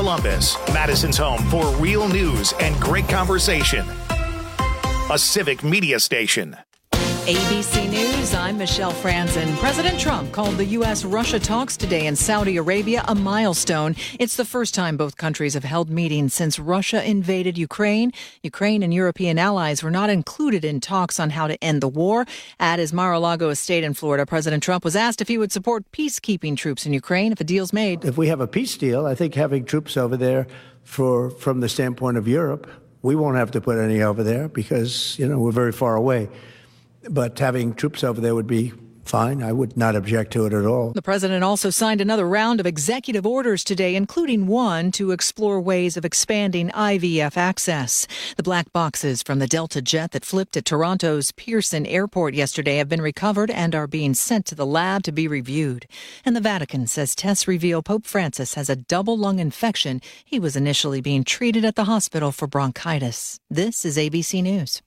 Columbus, Madison's home for real news and great conversation. A Civic Media station. ABC News, I'm Michelle Franzen. President Trump called the U.S.-Russia talks today in Saudi Arabia a milestone. It's the first time both countries have held meetings since Russia invaded Ukraine. Ukraine and European allies were not included in talks on how to end the war. At his Mar-a-Lago estate in Florida, President Trump was asked if he would support peacekeeping troops in Ukraine if a deal's made. If we have a peace deal, I think having troops over there from the standpoint of Europe, we won't have to put any over there because, we're very far away. But having troops over there would be fine. I would not object to it at all. The president also signed another round of executive orders today, including one to explore ways of expanding IVF access. The black boxes from the Delta jet that flipped at Toronto's Pearson Airport yesterday have been recovered and are being sent to the lab to be reviewed. And the Vatican says tests reveal Pope Francis has a double lung infection. He was initially being treated at the hospital for bronchitis. This is ABC News.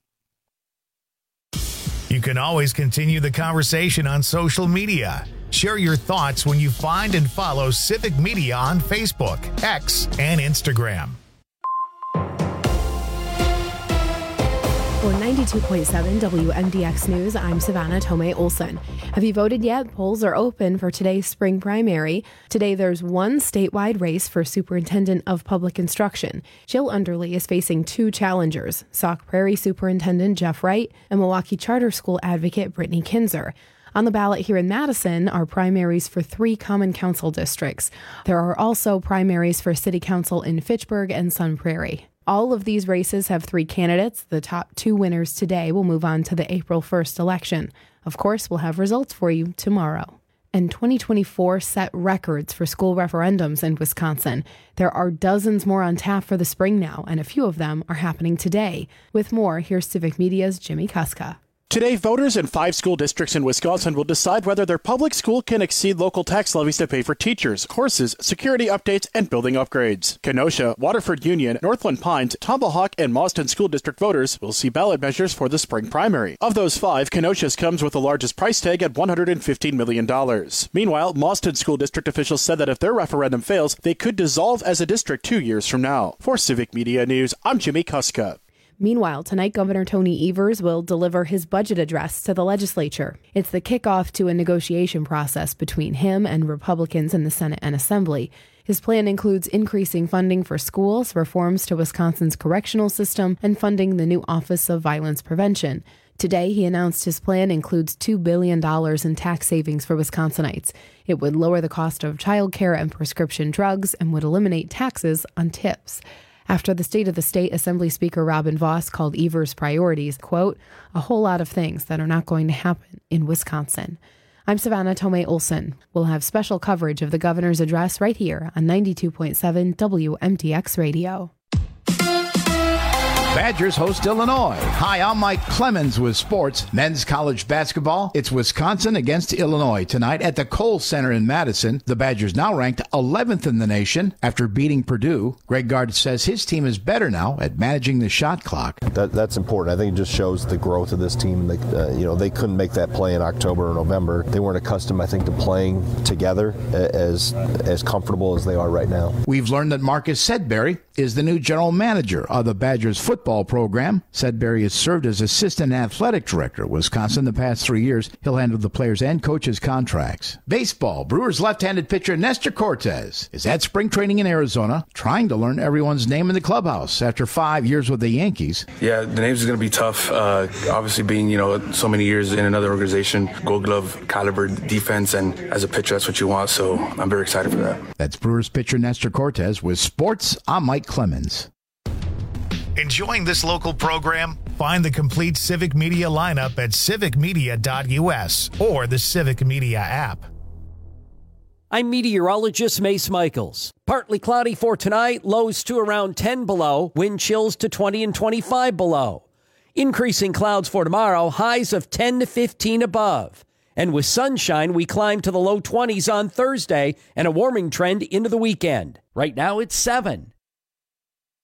You can always continue the conversation on social media. Share your thoughts when you find and follow Civic Media on Facebook, X, and Instagram. For 92.7 WMDX News, I'm Savannah Tomei Olson. Have you voted yet? Polls are open for today's spring primary. Today, there's one statewide race for Superintendent of Public Instruction. Jill Underly is facing two challengers, Sauk Prairie Superintendent Jeff Wright and Milwaukee Charter School advocate Brittany Kinzer. On the ballot here in Madison are primaries for 3 common council districts. There are also primaries for city council in Fitchburg and Sun Prairie. All of these races have 3 candidates. The top 2 winners today will move on to the April 1st election. Of course, we'll have results for you tomorrow. And 2024 set records for school referendums in Wisconsin. There are dozens more on tap for the spring now, and a few of them are happening today. With more, here's Civic Media's Jimmy Kuska. Today, voters in 5 school districts in Wisconsin will decide whether their public school can exceed local tax levies to pay for teachers, courses, security updates, and building upgrades. Kenosha, Waterford Union, Northland Pines, Tomahawk, and Mauston school district voters will see ballot measures for the spring primary. Of those 5, Kenosha's comes with the largest price tag at $115 million. Meanwhile, Mauston school district officials said that if their referendum fails, they could dissolve as a district 2 years from now. For Civic Media News, I'm Jimmy Kuska. Meanwhile, tonight Governor Tony Evers will deliver his budget address to the legislature. It's the kickoff to a negotiation process between him and Republicans in the Senate and Assembly. His plan includes increasing funding for schools, reforms to Wisconsin's correctional system, and funding the new Office of Violence Prevention. Today, he announced his plan includes $2 billion in tax savings for Wisconsinites. It would lower the cost of childcare and prescription drugs and would eliminate taxes on tips. After the State of the State, Assembly Speaker Robin Vos called Evers' priorities, quote, a whole lot of things that are not going to happen in Wisconsin. I'm Savannah Tomei Olson. We'll have special coverage of the governor's address right here on 92.7 WMDX Radio. Badgers host Illinois. Hi, I'm Mike Clemens with sports. Men's college basketball. It's Wisconsin against Illinois tonight at the Kohl Center in Madison. The Badgers now ranked 11th in the nation after beating Purdue. Greg Gard says his team is better now at managing the shot clock. That's important. I think it just shows the growth of this team. They couldn't make that play in October or November. They weren't accustomed, I think, to playing together as comfortable as they are right now. We've learned that Marcus Sedbury is the new general manager of the Badgers football program. Sedbury has served as assistant athletic director at Wisconsin the past 3 years. He'll handle the players' and coaches' contracts. Baseball. Brewers left-handed pitcher Nestor Cortes is at spring training in Arizona, trying to learn everyone's name in the clubhouse after 5 years with the Yankees. Yeah, the names is going to be tough. Obviously being, so many years in another organization, Gold Glove caliber defense, and as a pitcher, that's what you want. So I'm very excited for that. That's Brewers pitcher Nestor Cortes with sports. I'm Mike Clemens. Enjoying this local program? Find the complete Civic Media lineup at civicmedia.us or the Civic Media app. I'm meteorologist Mace Michaels. Partly cloudy for tonight, lows to around 10 below, wind chills to 20 and 25 below. Increasing clouds for tomorrow, highs of 10 to 15 above. And with sunshine, we climb to the low 20s on Thursday and a warming trend into the weekend. Right now, it's 7.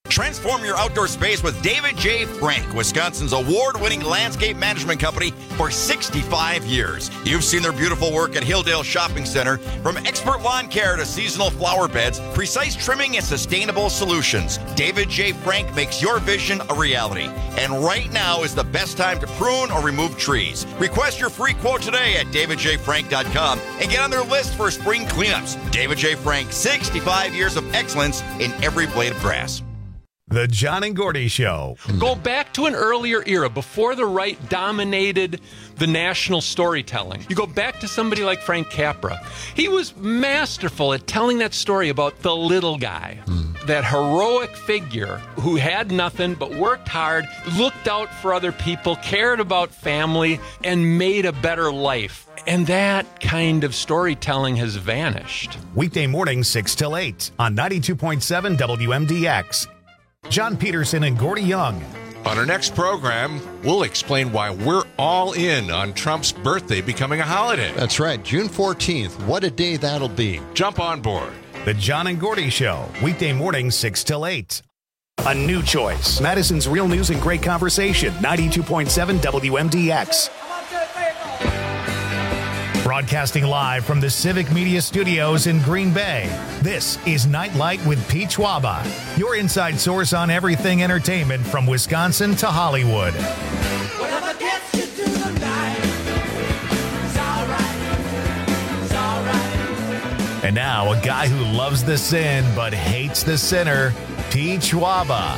Transform your outdoor space with David J. Frank, Wisconsin's award-winning landscape management company for 65 years. You've seen their beautiful work at Hilldale Shopping Center. From expert lawn care to seasonal flower beds, precise trimming and sustainable solutions, David J. Frank makes your vision a reality. And right now is the best time to prune or remove trees. Request your free quote today at davidjfrank.com and get on their list for spring cleanups. David J. Frank, 65 years of excellence in every blade of grass. The John and Gordy Show. Go back to an earlier era before the right dominated the national storytelling. You go back to somebody like Frank Capra. He was masterful at telling that story about the little guy, that heroic figure who had nothing but worked hard, looked out for other people, cared about family, and made a better life. And that kind of storytelling has vanished. Weekday mornings 6 till 8 on 92.7 WMDX. John Peterson and Gordy Young. On our next program, we'll explain why we're all in on Trump's birthday becoming a holiday. That's right, June 14th. What a day that'll be. Jump on board. The John and Gordy Show, weekday mornings 6 till 8. A new choice. Madison's real news and great conversation. 92.7 WMDX. Broadcasting live from the Civic Media Studios in Green Bay, this is Nightlight with Pete Schwaba, your inside source on everything entertainment from Wisconsin to Hollywood. Whatever gets you through the night, it's all right. And now, a guy who loves the sin but hates the sinner, Pete Schwaba.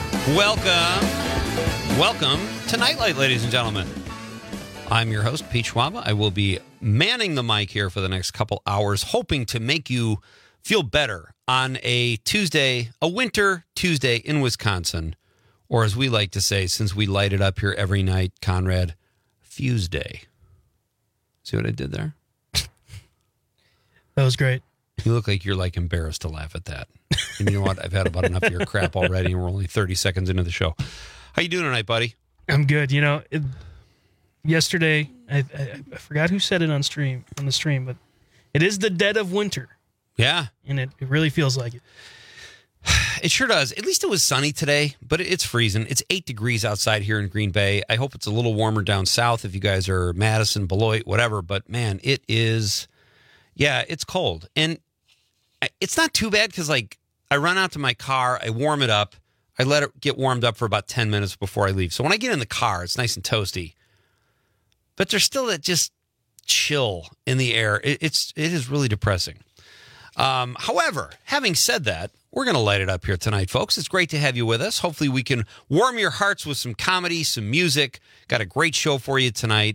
Welcome to Nightlight, ladies and gentlemen. I'm your host, Pete Schwaba. I will be manning the mic here for the next couple hours, hoping to make you feel better on a Tuesday, a winter Tuesday in Wisconsin, or as we like to say, since we light it up here every night, Conrad, Fuse Day. See what I did there? That was great. You look like you're like embarrassed to laugh at that. And you know what? I've had about enough of your crap already, and we're only 30 seconds into the show. How you doing tonight, buddy? I'm good. You know, yesterday, I forgot who said it on the stream, but it is the dead of winter. Yeah. And it really feels like it. It sure does. At least it was sunny today, but it's freezing. It's 8 degrees outside here in Green Bay. I hope it's a little warmer down south if you guys are Madison, Beloit, whatever. But, man, it is, yeah, it's cold. And it's not too bad because, like, I run out to my car, I warm it up, I let it get warmed up for about 10 minutes before I leave. So when I get in the car, it's nice and toasty. But there's still that just chill in the air. It is really depressing. However, having said that, we're going to light it up here tonight, folks. It's great to have you with us. Hopefully we can warm your hearts with some comedy, some music. Got a great show for you tonight.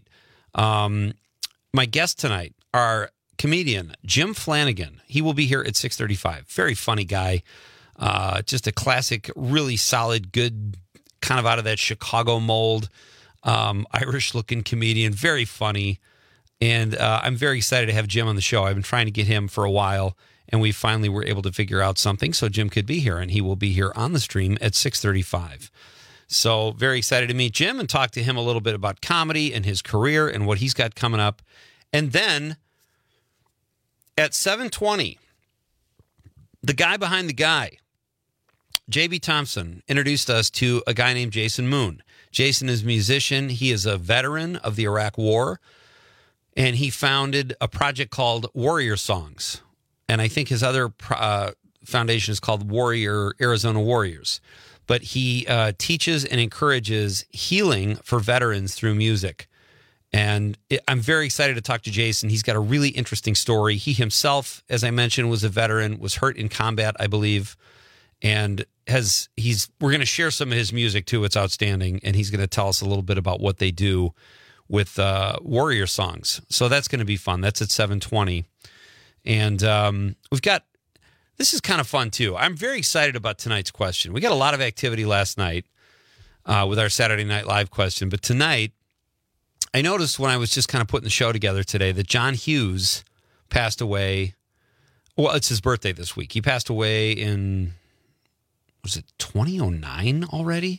My guests tonight are comedian Jim Flanagan. He will be here at 6:35. Very funny guy. Just a classic, really solid, good, kind of out of that Chicago mold. Irish-looking comedian, very funny, and I'm very excited to have Jim on the show. I've been trying to get him for a while, and we finally were able to figure out something, so Jim could be here, and he will be here on the stream at 6:35. So very excited to meet Jim and talk to him a little bit about comedy and his career and what he's got coming up. And then at 7:20, the guy behind the guy, J.B. Thompson, introduced us to a guy named Jason Moon. Jason is a musician. He is a veteran of the Iraq War, and he founded a project called Warrior Songs. And I think his other foundation is called Arizona Warriors. But he teaches and encourages healing for veterans through music. And I'm very excited to talk to Jason. He's got a really interesting story. He himself, as I mentioned, was a veteran, was hurt in combat, I believe, and we're going to share some of his music too. It's outstanding, and he's going to tell us a little bit about what they do with Warrior Songs. So that's going to be fun. That's at 7:20, and we've got. This is kind of fun too. I'm very excited about tonight's question. We got a lot of activity last night with our Saturday Night Live question, but tonight I noticed when I was just kind of putting the show together today that John Hughes passed away. Well, it's his birthday this week. He passed away in. Was it 2009 already?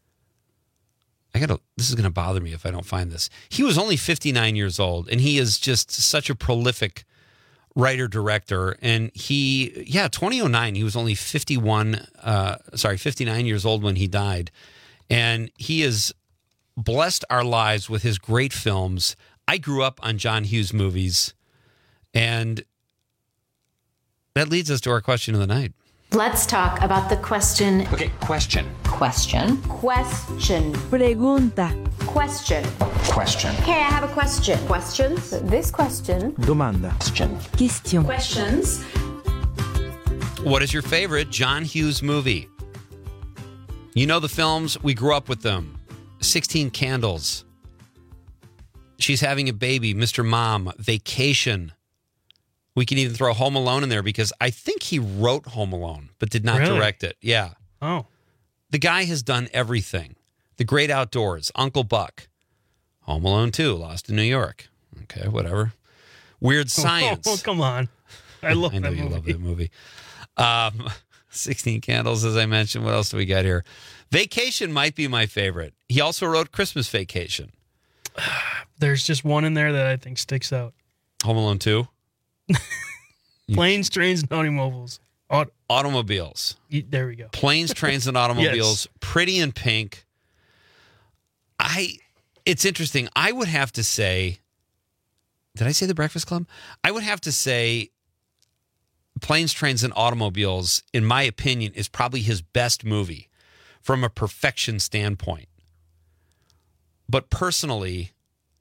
This is going to bother me if I don't find this. He was only 59 years old, and he is just such a prolific writer-director. And 2009, he was only 59 years old when he died. And he has blessed our lives with his great films. I grew up on John Hughes movies. And that leads us to our question of the night. Let's talk about the question. Okay, question. Question. Question. Pregunta. Question. Question. Hey, I have a question. Questions? This question. Domanda. Question. Questions. What is your favorite John Hughes movie? You know the films, we grew up with them. 16 Candles. She's Having a Baby, Mr. Mom, Vacation. We can even throw Home Alone in there because I think he wrote Home Alone, but did not direct it. Yeah. Oh. The guy has done everything. The Great Outdoors, Uncle Buck, Home Alone 2, Lost in New York. Okay, whatever. Weird Science. Oh, come on. I love I know that you movie. love that movie. 16 Candles, as I mentioned. What else do we got here? Vacation might be my favorite. He also wrote Christmas Vacation. There's just one in there that I think sticks out. Home Alone 2. Planes, Trains, and Automobiles. Automobiles. There we go. Planes, Trains, and Automobiles. Yes. Pretty in Pink. It's interesting. I would have to say, did I say The Breakfast Club? I would have to say Planes, Trains, and Automobiles, in my opinion, is probably his best movie from a perfection standpoint. But personally,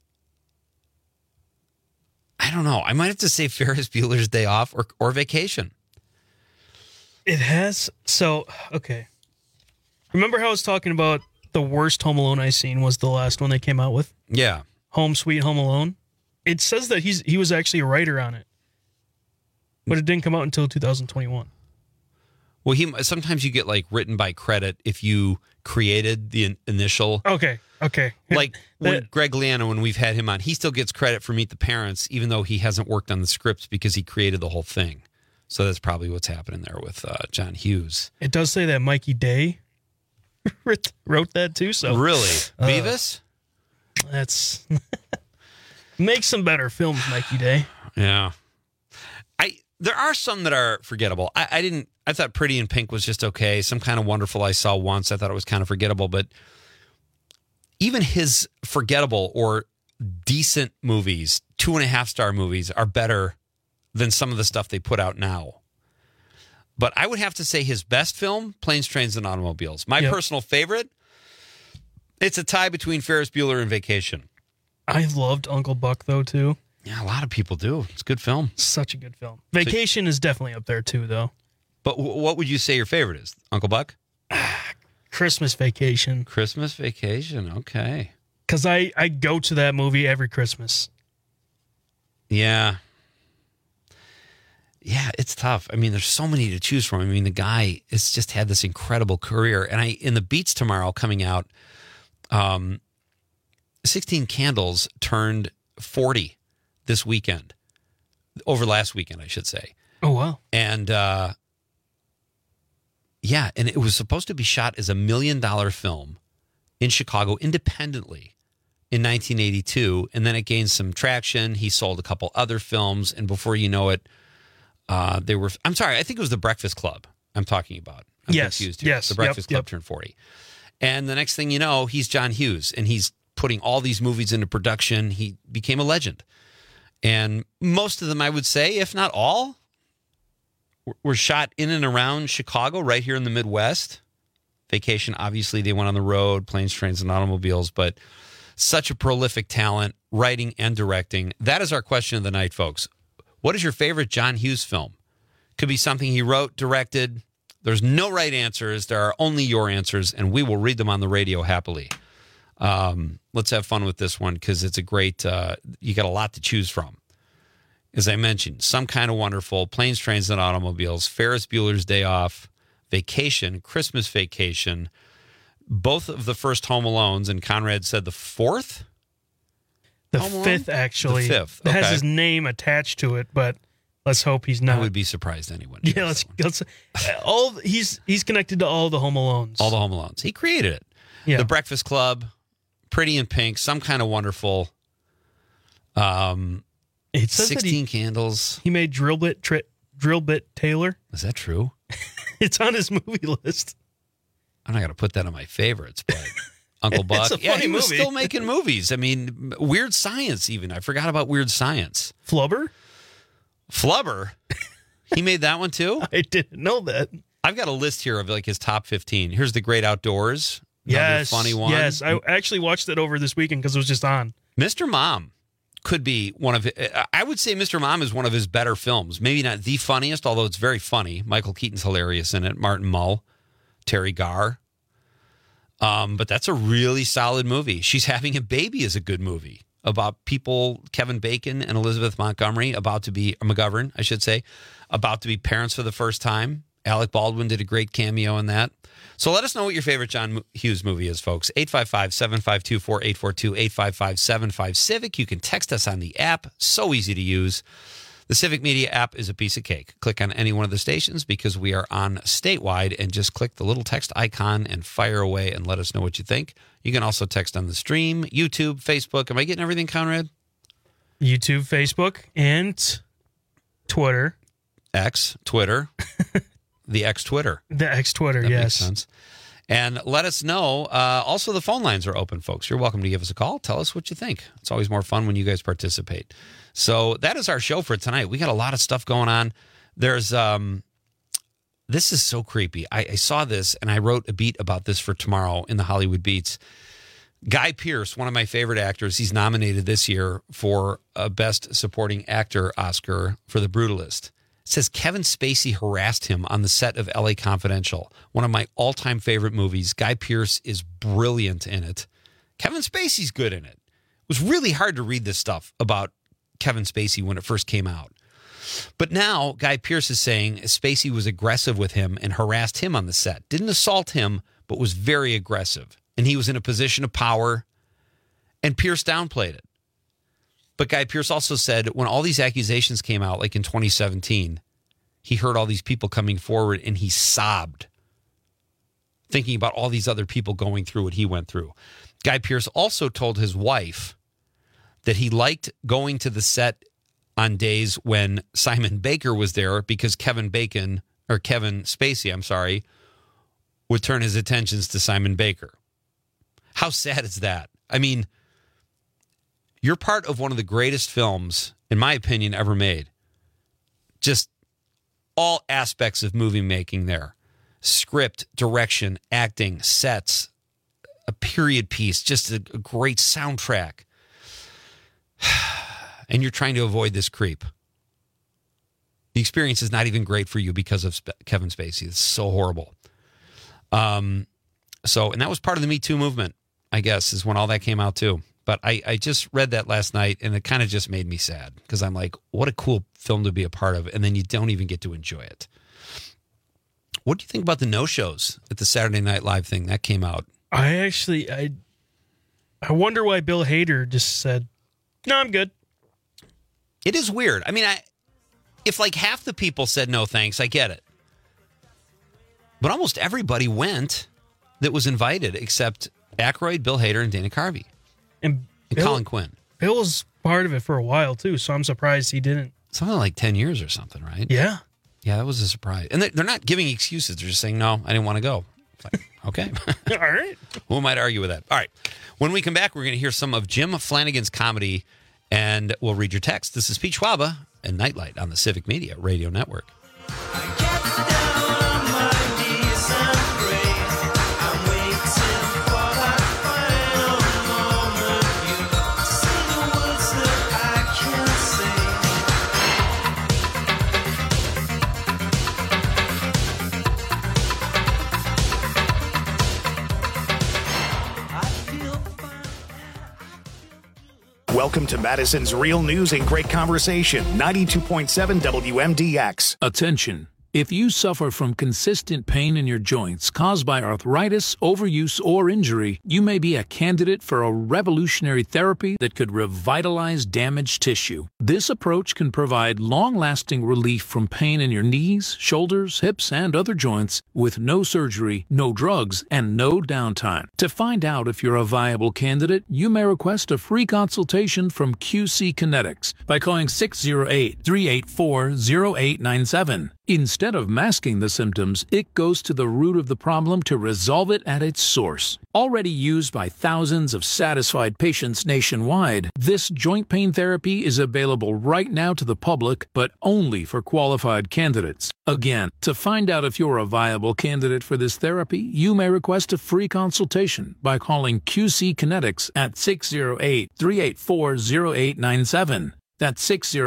I don't know. I might have to say Ferris Bueller's Day Off or Vacation. It has. So, okay. Remember how I was talking about the worst Home Alone I seen was the last one they came out with? Yeah. Home Sweet Home Alone. It says that he was actually a writer on it. But it didn't come out until 2021. Well, sometimes you get like written by credit if you created the initial. Okay. Like when Greg Liano, when we've had him on, he still gets credit for Meet the Parents, even though he hasn't worked on the scripts because he created the whole thing. So that's probably what's happening there with John Hughes. It does say that Mikey Day wrote that too. So really, Beavis? That's make some better films, Mikey Day. Yeah. There are some that are forgettable. I thought Pretty in Pink was just okay. Some Kind of Wonderful I saw once. I thought it was kind of forgettable, but even his forgettable or decent movies, 2.5-star movies, are better than some of the stuff they put out now. But I would have to say his best film, Planes, Trains, and Automobiles. My personal favorite, it's a tie between Ferris Bueller and Vacation. I loved Uncle Buck, though, too. Yeah, a lot of people do. It's a good film. Such a good film. Vacation is definitely up there, too, though. But what would you say your favorite is? Uncle Buck? Christmas Vacation. Christmas Vacation, okay. Because I go to that movie every Christmas. Yeah. Yeah, it's tough. I mean, there's so many to choose from. I mean, the guy has just had this incredible career. And in the Beats tomorrow coming out, 16 Candles turned 40 this weekend. Over last weekend, I should say. Oh, wow. And yeah, and it was supposed to be shot as $1 million film in Chicago independently in 1982. And then it gained some traction. He sold a couple other films. And before you know it, I think it was The Breakfast Club I'm talking about. I'm confused here. Yes. The Breakfast Club turned 40. And the next thing you know, he's John Hughes, and he's putting all these movies into production. He became a legend. And most of them, I would say, if not all, were shot in and around Chicago, right here in the Midwest. Vacation, obviously, they went on the road, Planes, Trains, and Automobiles, but such a prolific talent, writing and directing. That is our question of the night, folks. What is your favorite John Hughes film? Could be something he wrote, directed. There's no right answers. There are only your answers, and we will read them on the radio happily. Let's have fun with this one because it's a great, you got a lot to choose from. As I mentioned, Some Kind of Wonderful, Planes, Trains, and Automobiles, Ferris Bueller's Day Off, Vacation, Christmas Vacation, both of the first Home Alones, and Conrad said the fourth? The fifth, actually. The fifth, It has okay. his name attached to it, but let's hope he's not. I would be surprised anyone. Yeah, let's he's connected to all the Home Alones. All the Home Alones. He created it. Yeah. The Breakfast Club, Pretty in Pink, Some Kind of Wonderful. It says 16 Candles. He made Drill Bit Taylor. Is that true? It's on his movie list. I'm not going to put that on my favorites, but Uncle Buck. It's a funny he was movie. still making movies. I mean, Weird Science even. I forgot about Weird Science. Flubber? He made that one too? I didn't know that. I've got a list here of like his top 15. Here's The Great Outdoors. Another Yes. funny one. Yes. I actually watched it over this weekend because it was just on. Mr. Mom could be one of, I would say Mr. Mom is one of his better films. Maybe not the funniest, although it's very funny. Michael Keaton's hilarious in it. Martin Mull, Terry Garr. But that's a really solid movie. She's Having a Baby is a good movie about people, Kevin Bacon and Elizabeth Montgomery, McGovern, I should say, about to be parents for the first time. Alec Baldwin did a great cameo in that. So let us know what your favorite John Hughes movie is, folks. 855-752-4842, 855-75-CIVIC. You can text us on the app. So easy to use. The Civic Media app is a piece of cake. Click on any one of the stations because we are on statewide, and just click the little text icon and fire away and let us know what you think. You can also text on the stream, YouTube, Facebook. Am I getting everything, Conrad? YouTube, Facebook, and Twitter. X, Twitter. The X Twitter. The X Twitter, That yes. makes sense. And let us know. Also, the phone lines are open, folks. You're welcome to give us a call. Tell us what you think. It's always more fun when you guys participate. So that is our show for tonight. We got a lot of stuff going on. There's this is so creepy. I saw this and I wrote a beat about this for tomorrow in the Hollywood Beats. Guy Pearce, one of my favorite actors, he's nominated this year for a Best Supporting Actor Oscar for The Brutalist. It says Kevin Spacey harassed him on the set of LA Confidential, one of my all-time favorite movies. Guy Pearce is brilliant in it. Kevin Spacey's good in it. It was really hard to read this stuff about Kevin Spacey when it first came out. But now Guy Pearce is saying Spacey was aggressive with him and harassed him on the set. Didn't assault him, but was very aggressive. And he was in a position of power, and Pearce downplayed it. But Guy Pearce also said when all these accusations came out, like in 2017, he heard all these people coming forward and he sobbed, thinking about all these other people going through what he went through. Guy Pearce also told his wife that he liked going to the set on days when Simon Baker was there because Kevin Spacey, would turn his attentions to Simon Baker. How sad is that? I mean, you're part of one of the greatest films, in my opinion, ever made. Just all aspects of movie making there. Script, direction, acting, sets, a period piece, just a great soundtrack. And you're trying to avoid this creep. The experience is not even great for you because of Kevin Spacey. It's so horrible. And that was part of the Me Too movement, I guess, is when all that came out too. But I just read that last night, and it kind of just made me sad because I'm like, what a cool film to be a part of, and then you don't even get to enjoy it. What do you think about the no-shows at the Saturday Night Live thing that came out? I wonder why Bill Hader just said, no, I'm good. It is weird. I mean, if like half the people said no thanks, I get it. But almost everybody went that was invited except Aykroyd, Bill Hader, and Dana Carvey. And Colin Quinn. Bill was part of it for a while, too, so I'm surprised he didn't. Something like 10 years or something, right? Yeah. Yeah, that was a surprise. And they're not giving excuses. They're just saying, no, I didn't want to go. It's like, okay. All right. Who might argue with that? All right. When we come back, we're going to hear some of Jim Flanagan's comedy, and we'll read your text. This is Pete Schwaba and Nightlight on the Civic Media Radio Network. Welcome to Madison's Real News and Great Conversation, 92.7 WMDX. Attention. If you suffer from consistent pain in your joints caused by arthritis, overuse, or injury, you may be a candidate for a revolutionary therapy that could revitalize damaged tissue. This approach can provide long-lasting relief from pain in your knees, shoulders, hips, and other joints with no surgery, no drugs, and no downtime. To find out if you're a viable candidate, you may request a free consultation from QC Kinetics by calling 608-384-0897. Instead of masking the symptoms, it goes to the root of the problem to resolve it at its source. Already used by thousands of satisfied patients nationwide, this joint pain therapy is available right now to the public, but only for qualified candidates. Again, to find out if you're a viable candidate for this therapy, you may request a free consultation by calling QC Kinetics at 608-384-0897. That's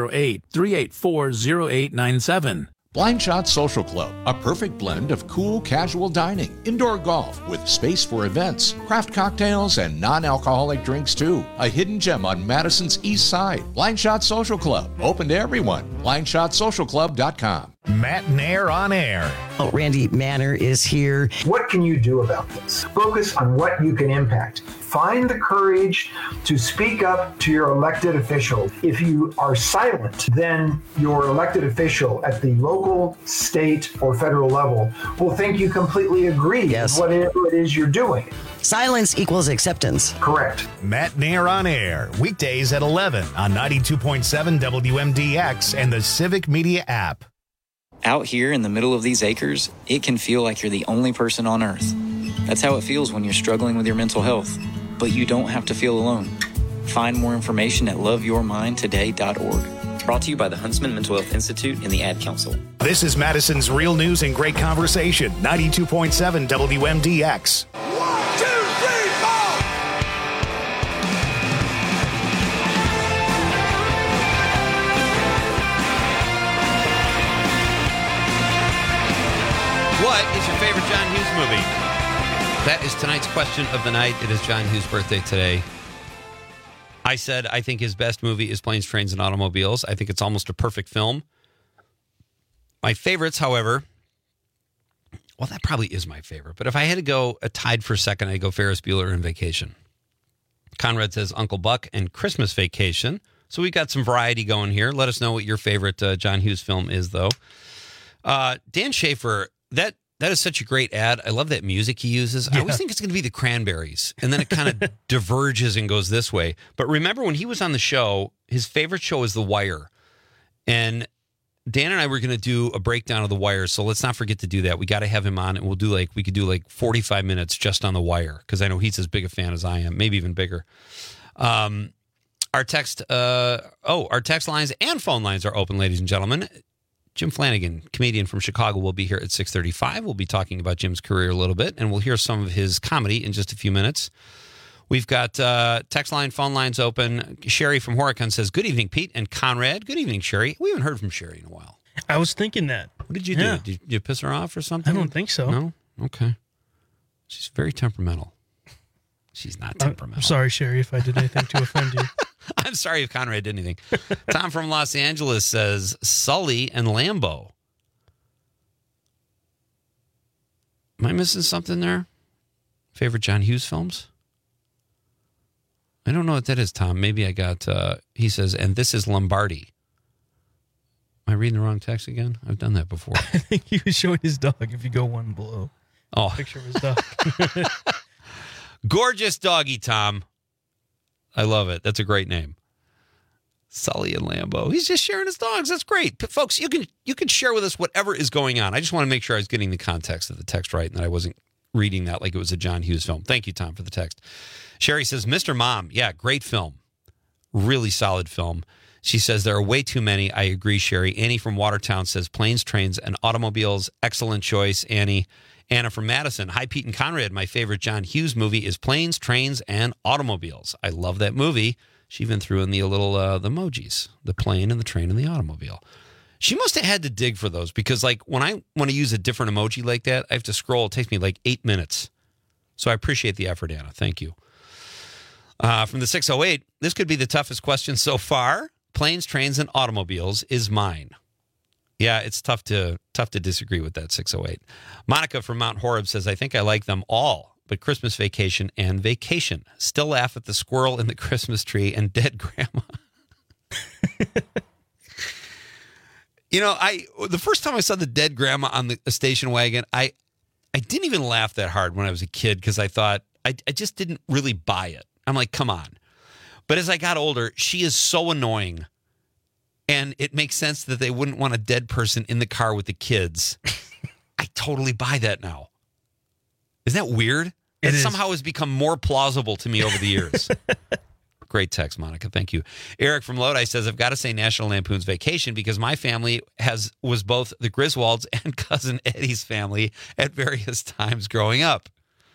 608-384-0897. Blind Shot Social Club, a perfect blend of cool, casual dining, indoor golf with space for events, craft cocktails, and non-alcoholic drinks too. A hidden gem on Madison's East Side. Blind Shot Social Club, open to everyone. BlindShotSocialClub.com. Matt Nair on air. Oh, Randy Manor is here. What can you do about this? Focus on what you can impact. Find the courage to speak up to your elected official. If you are silent, then your elected official at the local, state, or federal level will think you completely agree with whatever it is you're doing. Silence equals acceptance. Correct. Matt Nair on air, weekdays at 11 on 92.7 WMDX and the Civic Media app. Out here in the middle of these acres, it can feel like you're the only person on Earth. That's how it feels when you're struggling with your mental health. But you don't have to feel alone. Find more information at loveyourmindtoday.org. Brought to you by the Huntsman Mental Health Institute and the Ad Council. This is Madison's Real News and Great Conversation, 92.7 WMDX. What is your favorite John Hughes movie? That is tonight's question of the night. It is John Hughes' birthday today. I said I think his best movie is Planes, Trains, and Automobiles. I think it's almost a perfect film. My favorites, however, well, that probably is my favorite. But if I had to go tied for second, I'd go Ferris Bueller and Vacation. Conrad says Uncle Buck and Christmas Vacation. So we got some variety going here. Let us know what your favorite John Hughes film is, though. Dan Schaefer, that is such a great ad. I love that music he uses. I always think it's going to be the Cranberries, and then it kind of diverges and goes this way. But remember when he was on the show, his favorite show is The Wire. And Dan and I were going to do a breakdown of The Wire, so let's not forget to do that. We got to have him on, and we could do 45 minutes just on The Wire, because I know he's as big a fan as I am, maybe even bigger. Our text lines and phone lines are open, ladies and gentlemen. Jim Flanagan, comedian from Chicago, will be here at 6:35. We'll be talking about Jim's career a little bit, and we'll hear some of his comedy in just a few minutes. We've got text line, phone lines open. Sherry from Horicon says, good evening, Pete and Conrad. Good evening, Sherry. We haven't heard from Sherry in a while. I was thinking that. What did you do? Did you piss her off or something? I don't think so. No? Okay. She's very temperamental. She's not temperamental. I'm sorry, Sherry, if I did anything to offend you. I'm sorry if Conrad did anything. Tom from Los Angeles says Sully and Lambo. Am I missing something there? Favorite John Hughes films? I don't know what that is, Tom. Maybe I got, he says, and this is Lombardi. Am I reading the wrong text again? I've done that before. I think he was showing his dog if you go one below. Oh. Picture of his dog. Gorgeous doggy, Tom. I love it. That's a great name. Sully and Lambo. He's just sharing his dogs. That's great. Folks, you can share with us whatever is going on. I just want to make sure I was getting the context of the text right and that I wasn't reading that like it was a John Hughes film. Thank you, Tom, for the text. Sherry says, Mr. Mom. Yeah, great film. Really solid film. She says there are way too many. I agree, Sherry. Annie from Watertown says Planes, Trains, and Automobiles. Excellent choice, Annie. Anna from Madison. Hi, Pete and Conrad. My favorite John Hughes movie is Planes, Trains, and Automobiles. I love that movie. She even threw in the little the emojis, the plane and the train and the automobile. She must have had to dig for those because, like, when I want to use a different emoji like that, I have to scroll. It takes me like 8 minutes. So I appreciate the effort, Anna. Thank you. From the 608, this could be the toughest question so far. Planes, Trains, and Automobiles is mine. Yeah, it's tough to disagree with that 608. Monica from Mount Horeb says, I think I like them all, but Christmas Vacation and Vacation. Still laugh at the squirrel in the Christmas tree and dead grandma. You know, the first time I saw the dead grandma on the station wagon, I didn't even laugh that hard when I was a kid because I thought, I just didn't really buy it. I'm like, come on. But as I got older, she is so annoying. And it makes sense that they wouldn't want a dead person in the car with the kids. I totally buy that now. Isn't that weird? It somehow has become more plausible to me over the years. Great text, Monica. Thank you. Eric from Lodi says, I've got to say National Lampoon's Vacation because my family was both the Griswolds and Cousin Eddie's family at various times growing up.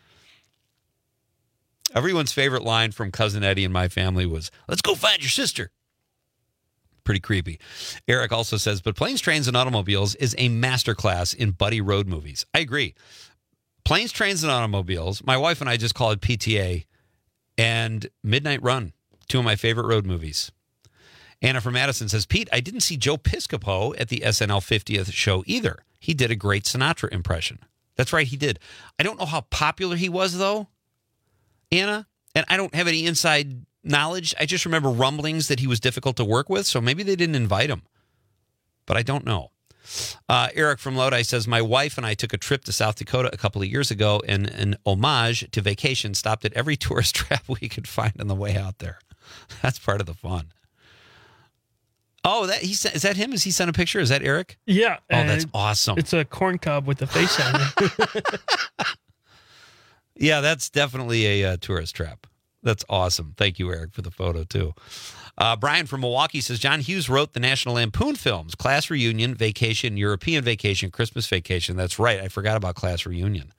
Everyone's favorite line from Cousin Eddie and my family was, let's go find your sister. Pretty creepy. Eric also says, but Planes, Trains, and Automobiles is a masterclass in buddy road movies. I agree. Planes, Trains, and Automobiles, my wife and I just call it PTA, and Midnight Run, two of my favorite road movies. Anna from Madison says, Pete, I didn't see Joe Piscopo at the SNL 50th show either. He did a great Sinatra impression. That's right, he did. I don't know how popular he was, though, Anna, and I don't have any inside knowledge. I just remember rumblings that he was difficult to work with, so maybe they didn't invite him. But I don't know. Eric from Lodi says, my wife and I took a trip to South Dakota a couple of years ago, and an homage to Vacation stopped at every tourist trap we could find on the way out there. That's part of the fun. Oh, is that him? Has he sent a picture? Is that Eric? Yeah. Oh, that's awesome. It's a corn cob with the face on it. Yeah, that's definitely a tourist trap. That's awesome. Thank you, Eric, for the photo, too. Brian from Milwaukee says, John Hughes wrote the National Lampoon films, Class Reunion, Vacation, European Vacation, Christmas Vacation. That's right. I forgot about Class Reunion.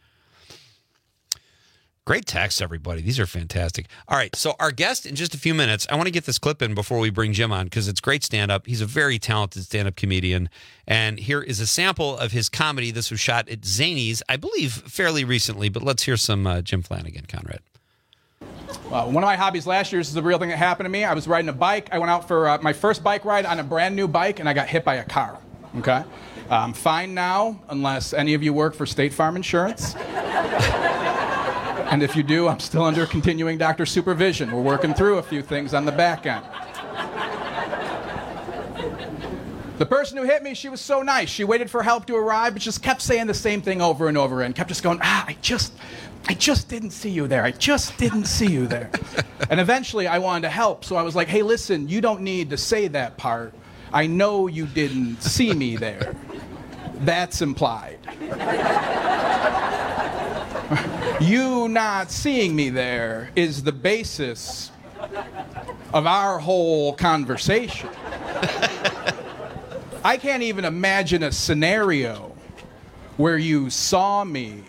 Great text, everybody. These are fantastic. All right, so our guest in just a few minutes, I want to get this clip in before we bring Jim on because it's great stand-up. He's a very talented stand-up comedian, and here is a sample of his comedy. This was shot at Zanies, I believe, fairly recently, but let's hear some Jim Flanagan, Conrad. One of my hobbies last year, this is a real thing that happened to me. I was riding a bike. I went out for my first bike ride on a brand new bike, and I got hit by a car. Okay? I'm fine now, unless any of you work for State Farm Insurance. And if you do, I'm still under continuing doctor supervision. We're working through a few things on the back end. The person who hit me, she was so nice. She waited for help to arrive, but just kept saying the same thing over and over and kept just going, I just didn't see you there. I just didn't see you there. And eventually I wanted to help, so I was like, hey, listen, you don't need to say that part. I know you didn't see me there. That's implied. You not seeing me there is the basis of our whole conversation. I can't even imagine a scenario where you saw me,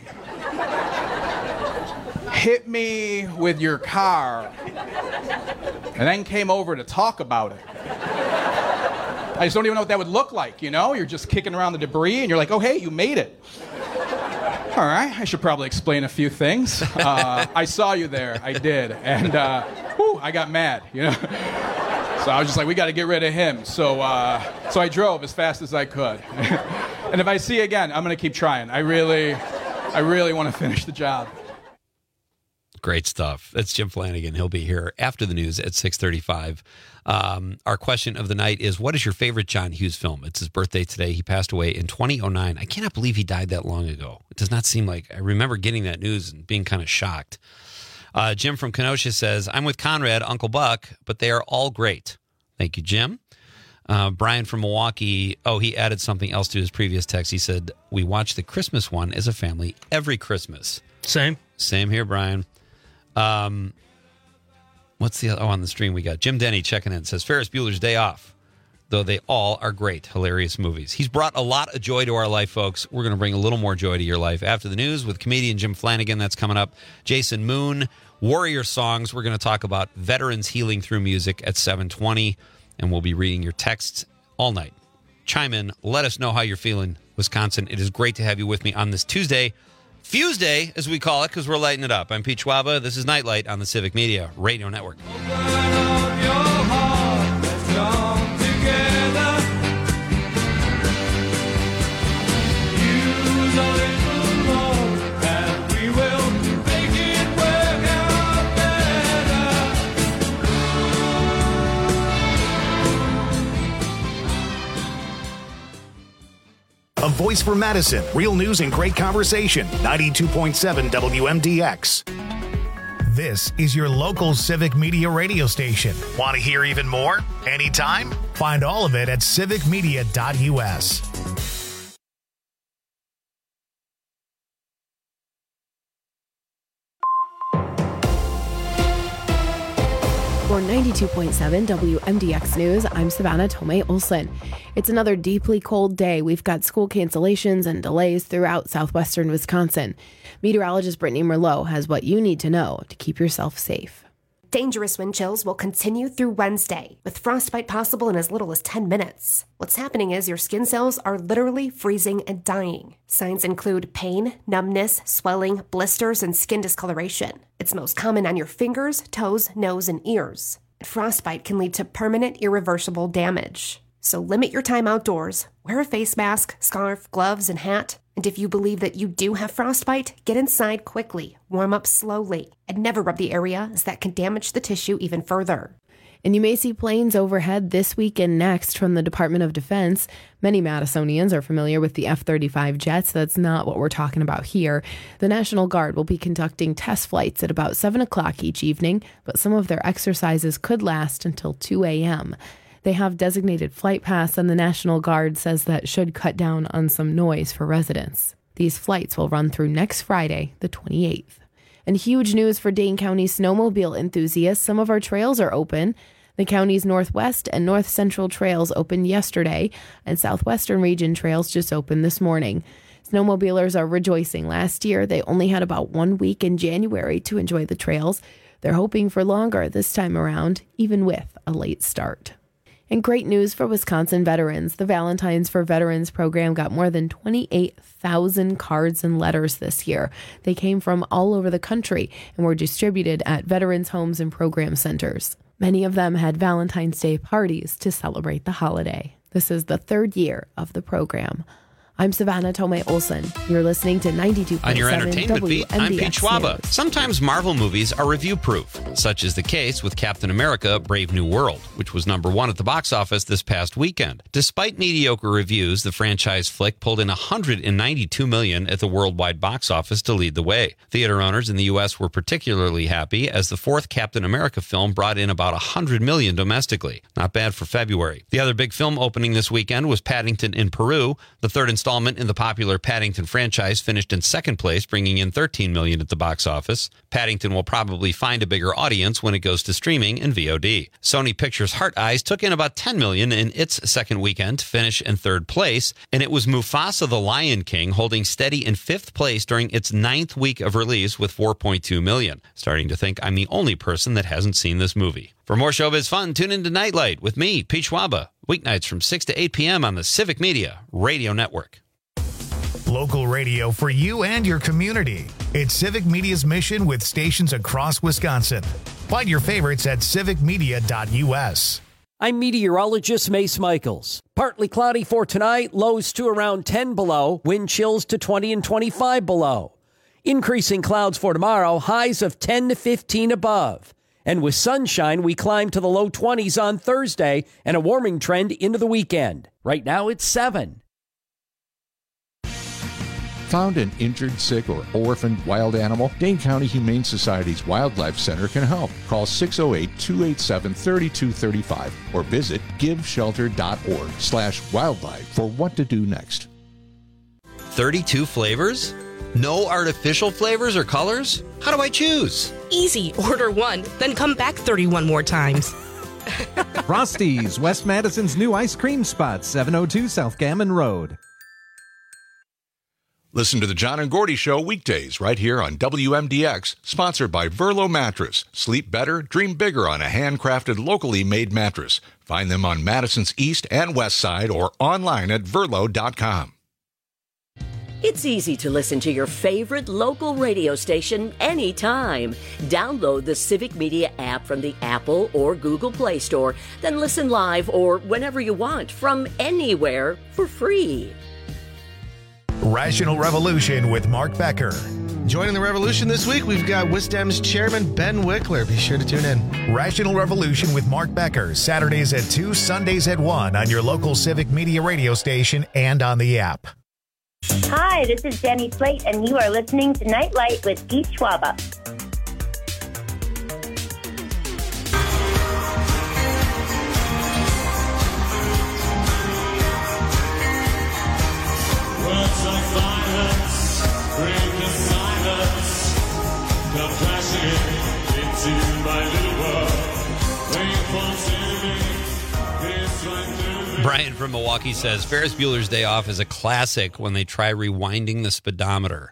hit me with your car, and then came over to talk about it. I just don't even know what that would look like, you know? You're just kicking around the debris, and you're like, oh, hey, you made it. All right, I should probably explain a few things. I saw you there, I did, and I got mad, you know? So I was just like, we got to get rid of him. So I drove as fast as I could. And if I see you again, I'm going to keep trying. I really want to finish the job. Great stuff. That's Jim Flanagan. He'll be here after the news at 6:35. Our question of the night is, what is your favorite John Hughes film? It's his birthday today. He passed away in 2009. I cannot believe he died that long ago. It does not seem like, I remember getting that news and being kind of shocked. Jim from Kenosha says, I'm with Conrad, Uncle Buck, but they are all great. Thank you, Jim. Brian from Milwaukee, he added something else to his previous text. He said, we watch the Christmas one as a family every Christmas. Same here, Brian. What's the other? On the stream we got Jim Denny checking in. Says Ferris Bueller's Day Off, though they all are great, hilarious movies. He's brought a lot of joy to our life, folks. We're going to bring a little more joy to your life after the news with comedian Jim Flanagan. That's coming up. Jason Moon, Warrior Songs. We're going to talk about veterans healing through music at 7:20, and we'll be reading your texts all night. Chime in. Let us know how you're feeling, Wisconsin. It is great to have you with me on this Tuesday. Fuse Day, as we call it, because we're lighting it up. I'm Pete Schwaba. This is Nightlight on the Civic Media Radio Network. voice for Madison. Real news and great conversation. 92.7 WMDX. This is your local Civic Media radio station. Want to hear even more? Anytime? Find all of it at civicmedia.us. For 92.7 WMDX News, I'm Savannah Tomei Olson. It's another deeply cold day. We've got school cancellations and delays throughout southwestern Wisconsin. Meteorologist Brittany Merlot has what you need to know to keep yourself safe. Dangerous wind chills will continue through Wednesday, with frostbite possible in as little as 10 minutes. What's happening is your skin cells are literally freezing and dying. Signs include pain, numbness, swelling, blisters, and skin discoloration. It's most common on your fingers, toes, nose, and ears. Frostbite can lead to permanent, irreversible damage. So limit your time outdoors, wear a face mask, scarf, gloves, and hat. And if you believe that you do have frostbite, get inside quickly, warm up slowly, and never rub the area as that can damage the tissue even further. And you may see planes overhead this week and next from the Department of Defense. Many Madisonians are familiar with the F-35 jets. That's not what we're talking about here. The National Guard will be conducting test flights at about 7 o'clock each evening, but some of their exercises could last until 2 a.m. They have designated flight paths, and the National Guard says that should cut down on some noise for residents. These flights will run through next Friday, the 28th. And huge news for Dane County snowmobile enthusiasts. Some of our trails are open. The county's northwest and north central trails opened yesterday, and southwestern region trails just opened this morning. Snowmobilers are rejoicing. Last year, they only had about 1 week in January to enjoy the trails. They're hoping for longer this time around, even with a late start. And great news for Wisconsin veterans. The Valentines for Veterans program got more than 28,000 cards and letters this year. They came from all over the country and were distributed at veterans' homes and program centers. Many of them had Valentine's Day parties to celebrate the holiday. This is the third year of the program. I'm Savannah Tomei Olson. You're listening to 92.7 On your entertainment beat, I'm Pete Schwaba. News. Sometimes Marvel movies are review-proof. Such is the case with Captain America: Brave New World, which was #1 at the box office this past weekend. Despite mediocre reviews, the franchise flick pulled in $192 million at the worldwide box office to lead the way. Theater owners in the U.S. were particularly happy, as the fourth Captain America film brought in about $100 million domestically. Not bad for February. The other big film opening this weekend was Paddington in Peru. The third installment in the popular Paddington franchise finished in second place, bringing in $13 million at the box office. Paddington will probably find a bigger audience when it goes to streaming and VOD. Sony Pictures' Heart Eyes took in about $10 million in its second weekend to finish in third place, and it was Mufasa the Lion King holding steady in fifth place during its 9th week of release with $4.2 million. Starting to think I'm the only person that hasn't seen this movie. For more showbiz fun, tune into Nightlight with me, Pete Schwaba, weeknights from 6 to 8 p.m. on the Civic Media Radio Network. Local radio for you and your community. It's Civic Media's mission with stations across Wisconsin. Find your favorites at civicmedia.us. I'm meteorologist Mace Michaels. Partly cloudy for tonight, lows to around 10 below, wind chills to 20 and 25 below. Increasing clouds for tomorrow, highs of 10 to 15 above. And with sunshine, we climb to the low 20s on Thursday and a warming trend into the weekend. Right now, it's 7. Found an injured, sick, or orphaned wild animal? Dane County Humane Society's Wildlife Center can help. Call 608-287-3235 or visit giveshelter.org/wildlife for what to do next. 32 flavors? No artificial flavors or colors? How do I choose? Easy. Order one, then come back 31 more times. Frosty's, West Madison's new ice cream spot, 702 South Gammon Road. Listen to the John and Gordy Show weekdays right here on WMDX, sponsored by Verlo Mattress. Sleep better, dream bigger on a handcrafted, locally made mattress. Find them on Madison's East and West Side or online at verlo.com. It's easy to listen to your favorite local radio station anytime. Download the Civic Media app from the Apple or Google Play Store, then listen live or whenever you want from anywhere for free. Rational Revolution with Mark Becker. Joining the revolution this week, we've got WISDEM's chairman, Ben Wickler. Be sure to tune in. Rational Revolution with Mark Becker, Saturdays at 2, Sundays at 1 on your local Civic Media radio station and on the app. Hi, this is Jenny Slate, and you are listening to Nightlight with Keith Schwaba. Words like violence, break the silence, come crashing into my little world. Wait for me, this right through me. Brian from Milwaukee says Ferris Bueller's Day Off is a classic when they try rewinding the speedometer.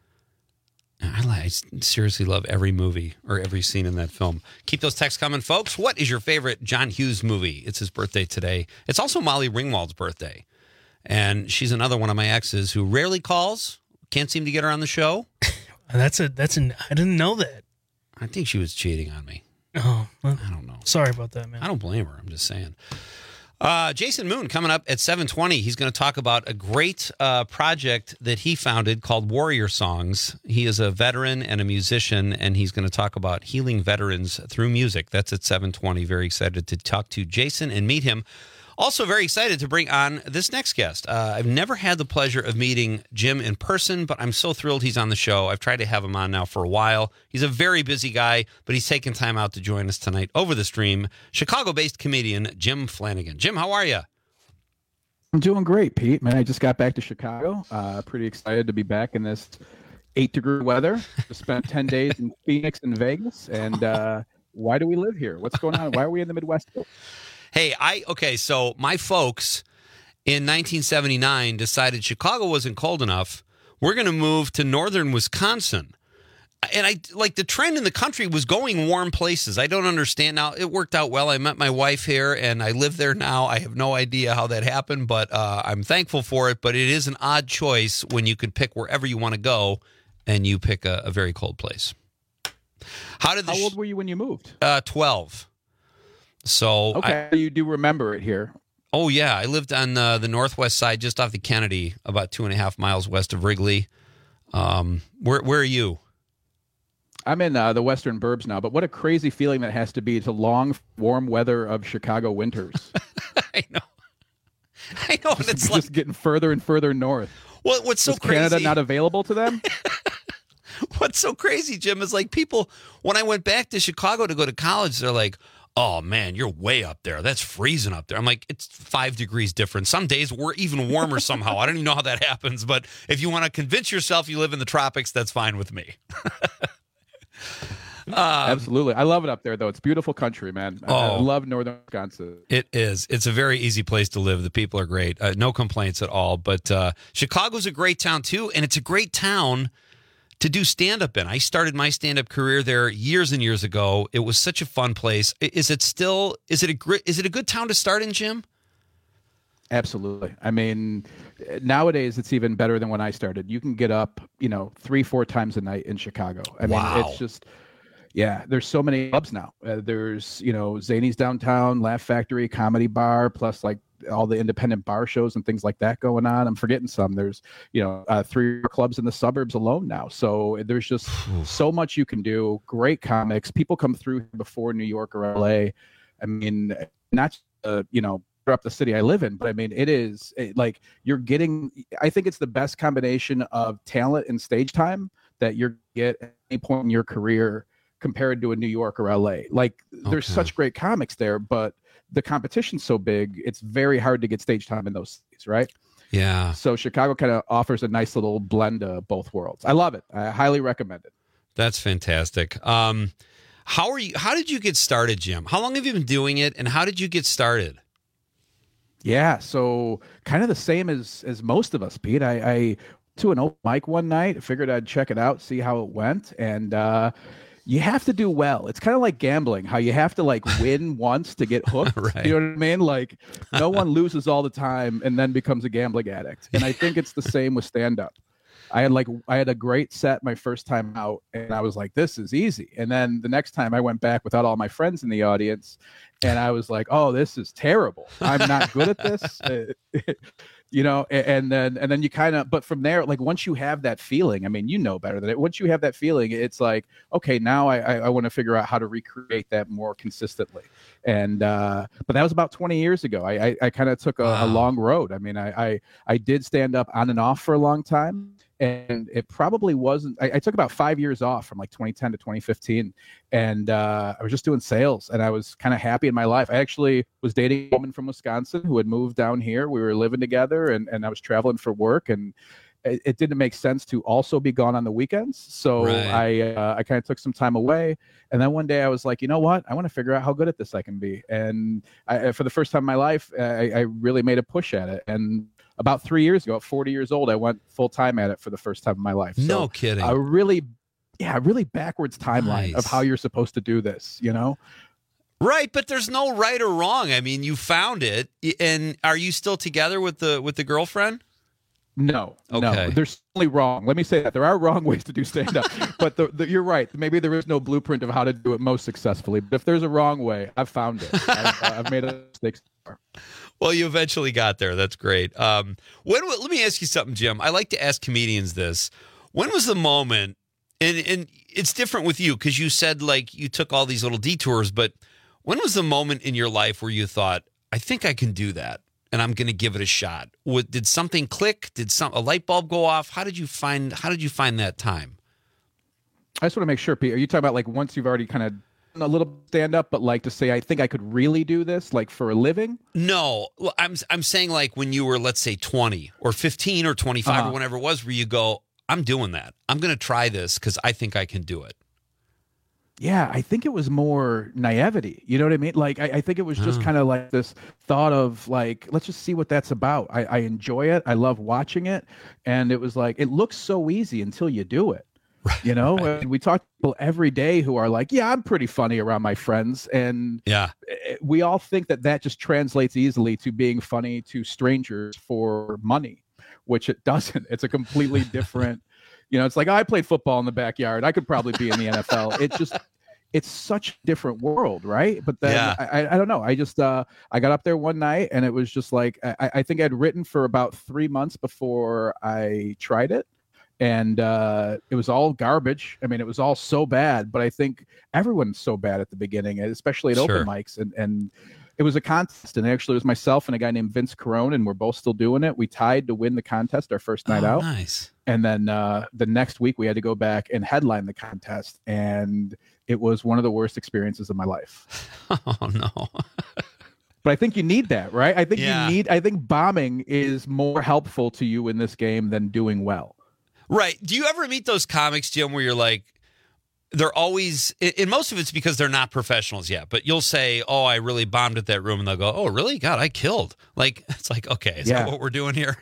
I seriously love every movie or every scene in that film. Keep those texts coming, folks. What is your favorite John Hughes movie? It's his birthday today. It's also Molly Ringwald's birthday. And she's another one of my exes who rarely calls. Can't seem to get her on the show. I didn't know that. I think she was cheating on me. Oh, well, I don't know. Sorry about that, man. I don't blame her. I'm just saying. Jason Moon coming up at 7:20. He's going to talk about a great project that he founded called Warrior Songs. He is a veteran and a musician, and he's going to talk about healing veterans through music. That's at 7:20. Very excited to talk to Jason and meet him. Also very excited to bring on this next guest. I've never had the pleasure of meeting Jim in person, but I'm so thrilled he's on the show. I've tried to have him on now for a while. He's a very busy guy, but he's taken time out to join us tonight over the stream. Chicago-based comedian Jim Flanagan. Jim, how are you? I'm doing great, Pete. Man, I just got back to Chicago. Pretty excited to be back in this 8-degree weather. Just spent 10 days in Phoenix and Vegas. And why do we live here? What's going on? Why are we in the Midwest? Hey, so my folks in 1979 decided Chicago wasn't cold enough. We're going to move to northern Wisconsin. And the trend in the country was going warm places. I don't understand. Now, it worked out well. I met my wife here and I live there now. I have no idea how that happened, but I'm thankful for it. But it is an odd choice when you could pick wherever you want to go and you pick a very cold place. How old were you when you moved? 12. So okay, you do remember it here. Oh yeah, I lived on the northwest side, just off the Kennedy, about 2.5 miles west of Wrigley. Where are you? I'm in the western burbs now, but what a crazy feeling that has to be to long, warm weather of Chicago winters. I know. And it's just getting further and further north. What's so crazy? Canada not available to them? What's so crazy, Jim, is like people, when I went back to Chicago to go to college, they're like, oh, man, you're way up there. That's freezing up there. I'm like, it's 5 degrees different. Some days we're even warmer somehow. I don't even know how that happens. But if you want to convince yourself you live in the tropics, that's fine with me. Absolutely. I love it up there, though. It's beautiful country, man. I love northern Wisconsin. It is. It's a very easy place to live. The people are great. No complaints at all. But Chicago's a great town, too. And it's a great town to do stand-up in. I started my stand-up career there years and years ago. It was such a fun place. Is it a good town to start in, Jim? Absolutely. I mean, nowadays it's even better than when I started. You can get up, 3-4 times a night in Chicago. I mean, it's just, there's so many clubs now. There's, Zany's downtown, Laugh Factory, Comedy Bar, plus like all the independent bar shows and things like that going on. I'm forgetting some. There's, 3 clubs in the suburbs alone now. So there's just so much you can do. Great comics. People come through before New York or LA. I mean, not, up the city I live in, but I mean, like you're getting, I think it's the best combination of talent and stage time that you're get at any point in your career compared to a New York or LA. Like there's such great comics there, but the competition's so big, it's very hard to get stage time in those cities, right? Yeah. So Chicago kind of offers a nice little blend of both worlds. I love it. I highly recommend it. That's fantastic. How did you get started, Jim? How long have you been doing it, and how did you get started? Yeah, so kind of the same as most of us, Pete. I to an open mic one night, figured I'd check it out, see how it went, and you have to do well. It's kind of like gambling, how you have to like win once to get hooked. Right. You know what I mean? Like no one loses all the time and then becomes a gambling addict. And I think it's the same with stand-up. I had a great set my first time out, and I was like, this is easy. And then the next time I went back without all my friends in the audience, and I was like, oh, this is terrible. I'm not good at this. and then you kind of, but from there, like once you have that feeling, I mean, you know better than it. Once you have that feeling, it's like, okay, now I want to figure out how to recreate that more consistently. And, but that was about 20 years ago. I kind of took a long road. I mean, I did stand up on and off for a long time. And it probably wasn't, I took about 5 years off from like 2010 to 2015. And I was just doing sales and I was kind of happy in my life. I actually was dating a woman from Wisconsin who had moved down here. We were living together and I was traveling for work, and it didn't make sense to also be gone on the weekends. So I kind of took some time away. And then one day I was like, you know what? I want to figure out how good at this I can be. And for the first time in my life, I really made a push at it. And about 3 years ago, at 40 years old, I went full time at it for the first time in my life. No kidding. A really backwards timeline of how you're supposed to do this, Right, but there's no right or wrong. I mean, you found it, and are you still together with the girlfriend? No, okay. No, there's certainly wrong. Let me say that there are wrong ways to do stand-up, but you're right. Maybe there is no blueprint of how to do it most successfully. But if there's a wrong way, I've found it. I've made a mistake. Well, you eventually got there. That's great. Let me ask you something, Jim. I like to ask comedians this. When was the moment, and it's different with you because you said like you took all these little detours, but when was the moment in your life where you thought, I think I can do that and I'm going to give it a shot? Did something click? Did a light bulb go off? How did you find that time? I just want to make sure, Pete, are you talking about like once you've already kind of a little stand up, but like to say, I think I could really do this like for a living? No, I'm saying like when you were, let's say 20 or 15 or 25 or whenever it was, where you go, I'm doing that. I'm going to try this because I think I can do it. Yeah, I think it was more naivety. You know what I mean? Like, I think it was just kind of like this thought of like, let's just see what that's about. I enjoy it. I love watching it. And it was like, it looks so easy until you do it. And we talk to people every day who are like, yeah, I'm pretty funny around my friends. And we all think that just translates easily to being funny to strangers for money, which it doesn't. It's a completely different, it's like, I played football in the backyard. I could probably be in the NFL. It's such a different world, right? But then I don't know. I just I got up there one night and it was just like, I think I'd written for about 3 months before I tried it. And it was all garbage. I mean, it was all so bad, but I think everyone's so bad at the beginning, especially at open mics. And it was a contest, and actually it was myself and a guy named Vince Carone, and we're both still doing it. We tied to win the contest our first night out. Nice. And then the next week we had to go back and headline the contest, and it was one of the worst experiences of my life. Oh, no. But I think you need that, right? I think bombing is more helpful to you in this game than doing well. Right. Do you ever meet those comics, Jim, where you're like, they're always, and most of it's because they're not professionals yet, but you'll say, oh, I really bombed at that room. And they'll go, oh, really? God, I killed. Like, it's like, okay, is that what we're doing here?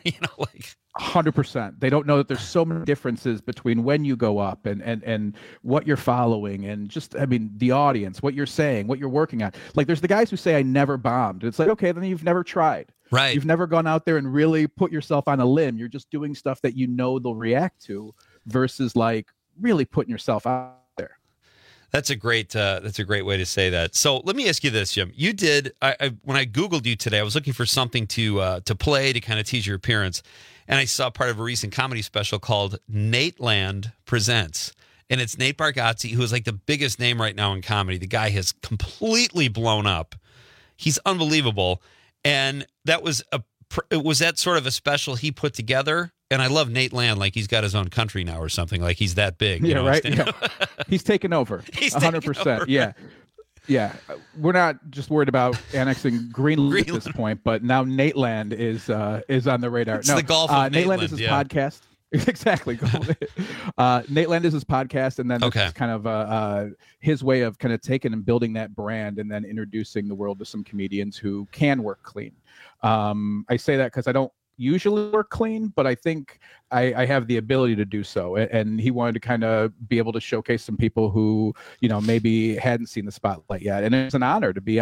100%. They don't know that there's so many differences between when you go up and what you're following and just, I mean, the audience, what you're saying, what you're working on. Like, there's the guys who say, I never bombed. It's like, okay, then you've never tried. Right. You've never gone out there and really put yourself on a limb. You're just doing stuff that they'll react to versus like really putting yourself out there. That's a great way to say that. So let me ask you this, Jim. You did, when I Googled you today, I was looking for something to play to kind of tease your appearance. And I saw part of a recent comedy special called Nateland Presents. And it's Nate Bargatze, who is like the biggest name right now in comedy. The guy has completely blown up. He's unbelievable. And that was that sort of a special he put together? And I love Nateland, like he's got his own country now or something. Like he's that big. Yeah, right. Yeah. He's taken over. He's 100%. Yeah. Yeah. We're not just worried about annexing Greenland at this point, but now Nateland is on the radar. It's the Gulf of Nateland is his podcast. Exactly. Nateland is his podcast, and then this is kind of his way of kind of taking and building that brand and then introducing the world to some comedians who can work clean. I say that because I don't usually work clean, but I think I have the ability to do so. And he wanted to kind of be able to showcase some people who, maybe hadn't seen the spotlight yet. And it's an honor to be on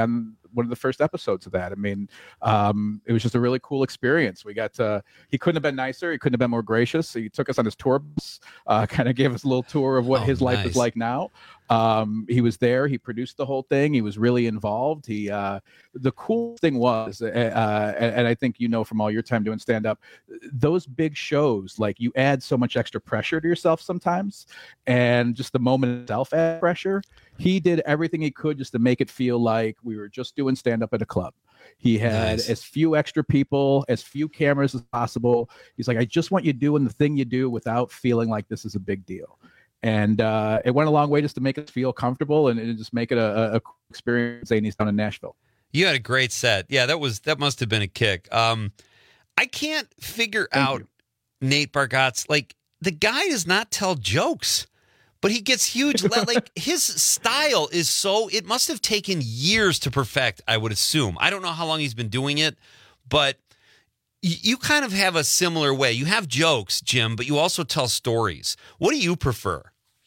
one of the first episodes of that. I mean, it was just a really cool experience. We got to, he couldn't have been nicer. He couldn't have been more gracious. He took us on his tour bus, kind of gave us a little tour of what his life is like now. He was there. He produced the whole thing. He was really involved. The cool thing was, and I think from all your time doing stand-up, those big shows, like you add so much extra pressure to yourself sometimes, and just the moment itself adds pressure. He did everything he could just to make it feel like we were just doing stand-up at a club. He had as few extra people, as few cameras as possible. He's like, I just want you doing the thing you do without feeling like this is a big deal. And it went a long way just to make us feel comfortable and just make it a cool experience saying he's down in Nashville. You had a great set. Yeah, that must have been a kick. I can't figure out Nate Bargatze. Like, the guy does not tell jokes, but he gets huge. Like, his style is it must have taken years to perfect, I would assume. I don't know how long he's been doing it, but you kind of have a similar way. You have jokes, Jim, but you also tell stories. What do you prefer?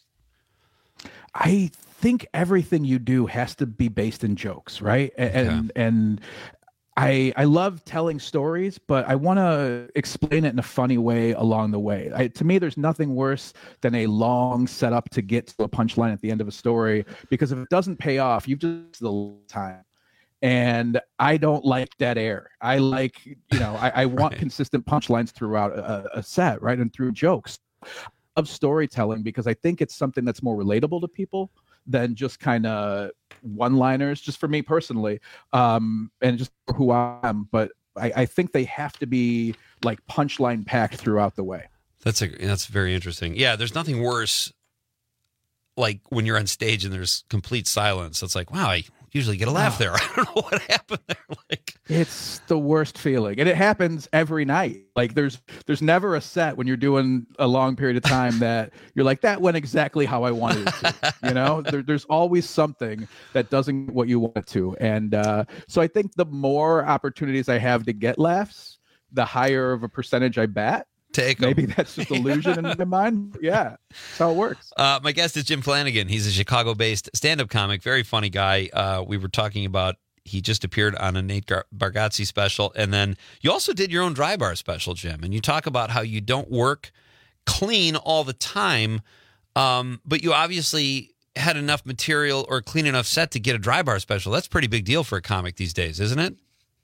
I think everything you do has to be based in jokes, right? And I love telling stories, but I want to explain it in a funny way along the way. To me, there's nothing worse than a long setup to get to a punchline at the end of a story, because if it doesn't pay off, you've just the time. And I don't like dead air. I like, I want consistent punchlines throughout a set, right? And through jokes of storytelling, because I think it's something that's more relatable to people than just kind of one-liners, just for me personally, and just for who I am. But I think they have to be like punchline packed throughout the way. That's very interesting. Yeah, there's nothing worse, like when you're on stage and there's complete silence. It's like, wow, I usually get a laugh there. I don't know what happened there. Like, it's the worst feeling, and it happens every night. Like, there's never a set when you're doing a long period of time that you're like, that went exactly how I wanted it to. There's always something that doesn't get what you want it to, and so I think the more opportunities I have to get laughs, the higher of a percentage I bat. Maybe that's just illusion in my mind. Yeah, that's how it works. My guest is Jim Flanagan. He's a Chicago-based stand-up comic, very funny guy. We were talking about, he just appeared on a Nate Bargatze special, and then you also did your own Dry Bar special, Jim, and you talk about how you don't work clean all the time, but you obviously had enough material or clean enough set to get a Dry Bar special. That's a pretty big deal for a comic these days, isn't it?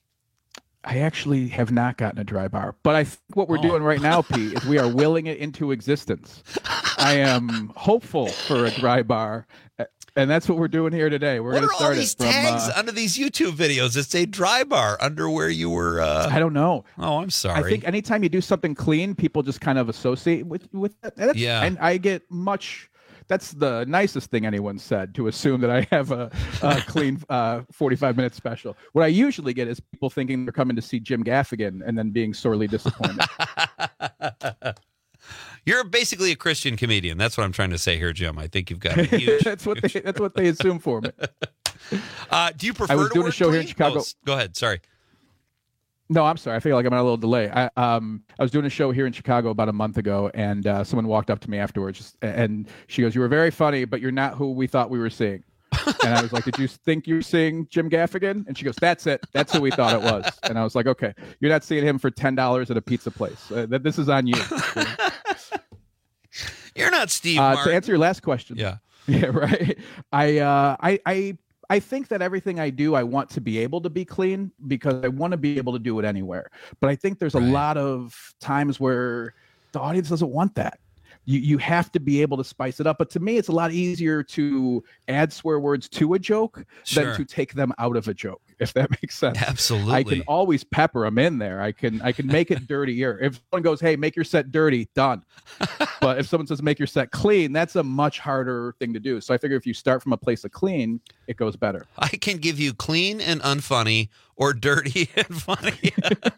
I actually have not gotten a Dry Bar, but I think what we're doing right now, Pete, is we are willing it into existence. I am hopeful for a Dry Bar, and that's what we're doing here today. We're going to start all these tags under these YouTube videos that say Dry Bar under where you were? I don't know. Oh, I'm sorry. I think anytime you do something clean, people just kind of associate with that. Yeah. And I get much... That's the nicest thing anyone said, to assume that I have a clean 45-minute special. What I usually get is people thinking they're coming to see Jim Gaffigan and then being sorely disappointed. You're basically a Christian comedian. That's what I'm trying to say here, Jim. I think you've got a huge... that's what they assume for me. Do you prefer I was to doing work a show clean? here in Chicago. Go ahead. Sorry. No, I'm sorry. I feel like I'm on a little delay. I was doing a show here in Chicago about a month ago, and someone walked up to me afterwards, and she goes, "You were very funny, but you're not who we thought we were seeing." And I was like, "Did you think you were seeing Jim Gaffigan?" And she goes, "That's it. That's who we thought it was." And I was like, "Okay, you're not seeing him for $10 at a pizza place. This is on you." You're not Steve Martin. To answer your last question. Yeah, right. I think that everything I do, I want to be able to be clean, because I want to be able to do it anywhere. But I think there's a lot of times where the audience doesn't want that. You have to be able to spice it up. But to me, it's a lot easier to add swear words to a joke than to take them out of a joke, if that makes sense. Absolutely. I can always pepper them in there. I can make it dirtier. If someone goes, "Hey, make your set dirty," done. But if someone says, "Make your set clean," that's a much harder thing to do. So I figure if you start from a place of clean, it goes better. I can give you clean and unfunny, or dirty and funny.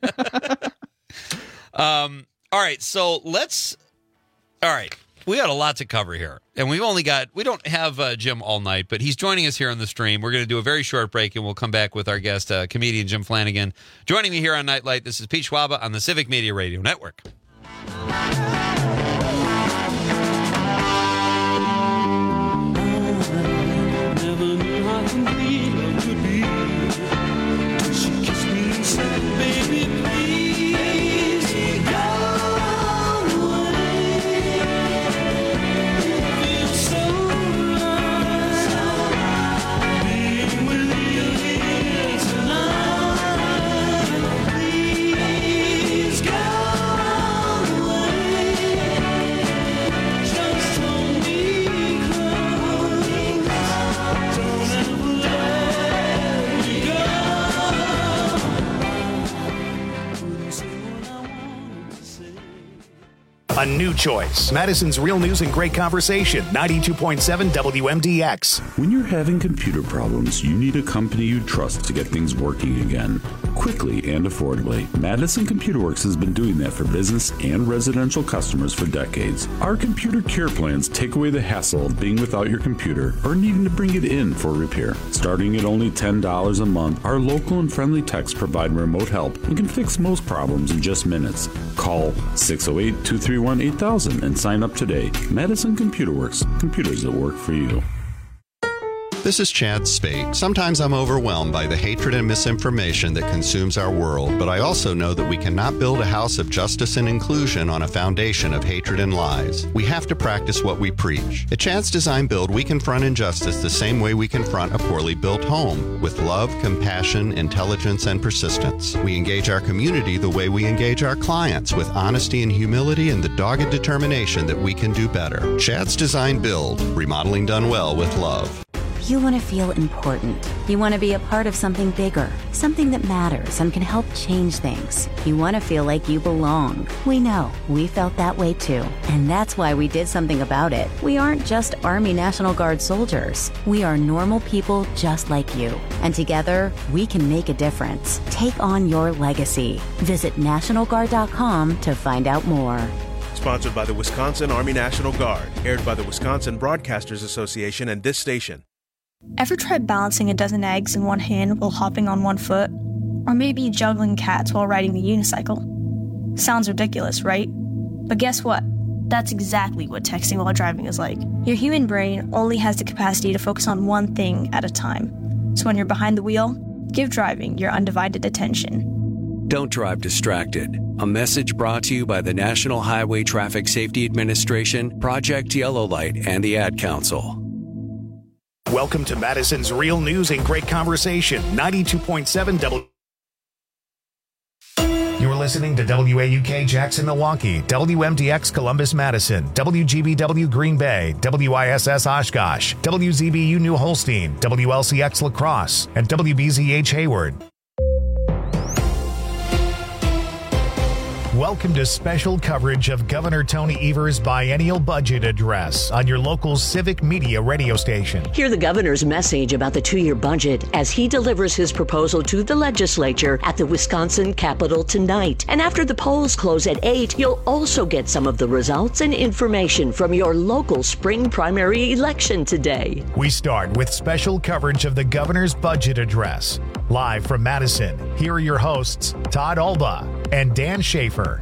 All right, so all right, we got a lot to cover here, and we don't have Jim all night, but he's joining us here on the stream. We're going to do a very short break, and we'll come back with our guest, comedian Jim Flanagan. Joining me here on Nightlight, this is Pete Schwaba on the Civic Media Radio Network. Never knew how complete love could be. A new choice. Madison's Real News and Great Conversation. 92.7 WMDX. When you're having computer problems, you need a company you trust to get things working again. Quickly and affordably. Madison Computer Works has been doing that for business and residential customers for decades. Our computer care plans take away the hassle of being without your computer or needing to bring it in for repair. Starting at only $10 a month, our local and friendly techs provide remote help and can fix most problems in just minutes. Call 608-231-8000 and sign up today. Madison Computer Works. Computers that work for you. This is Chad Spate. Sometimes I'm overwhelmed by the hatred and misinformation that consumes our world, but I also know that we cannot build a house of justice and inclusion on a foundation of hatred and lies. We have to practice what we preach. At Chad's Design Build, we confront injustice the same way we confront a poorly built home, with love, compassion, intelligence, and persistence. We engage our community the way we engage our clients, with honesty and humility and the dogged determination that we can do better. Chad's Design Build, remodeling done well with love. You want to feel important. You want to be a part of something bigger, something that matters and can help change things. You want to feel like you belong. We know. We felt that way too. And that's why we did something about it. We aren't just Army National Guard soldiers. We are normal people just like you. And together, we can make a difference. Take on your legacy. Visit NationalGuard.com to find out more. Sponsored by the Wisconsin Army National Guard. Aired by the Wisconsin Broadcasters Association and this station. Ever tried balancing a dozen eggs in one hand while hopping on one foot? Or maybe juggling cats while riding the unicycle? Sounds ridiculous, right? But guess what? That's exactly what texting while driving is like. Your human brain only has the capacity to focus on one thing at a time. So when you're behind the wheel, give driving your undivided attention. Don't drive distracted. A message brought to you by the National Highway Traffic Safety Administration, Project Yellow Light, and the Ad Council. Welcome to Madison's Real News and Great Conversation. 92.7 You're listening to WAUK Jackson, Milwaukee, WMDX Columbus, Madison, WGBW Green Bay, WISS Oshkosh, WZBU New Holstein, WLCX La Crosse, and WBZH Hayward. Welcome to special coverage of Governor Tony Evers' biennial budget address on your local civic media radio station. Hear the governor's message about the two-year budget as he delivers his proposal to the legislature at the Wisconsin Capitol tonight. And after the polls close at 8, you'll also get some of the results and information from your local spring primary election today. We start with special coverage of the governor's budget address. Live from Madison, here are your hosts, Todd Alba and Dan Schaefer.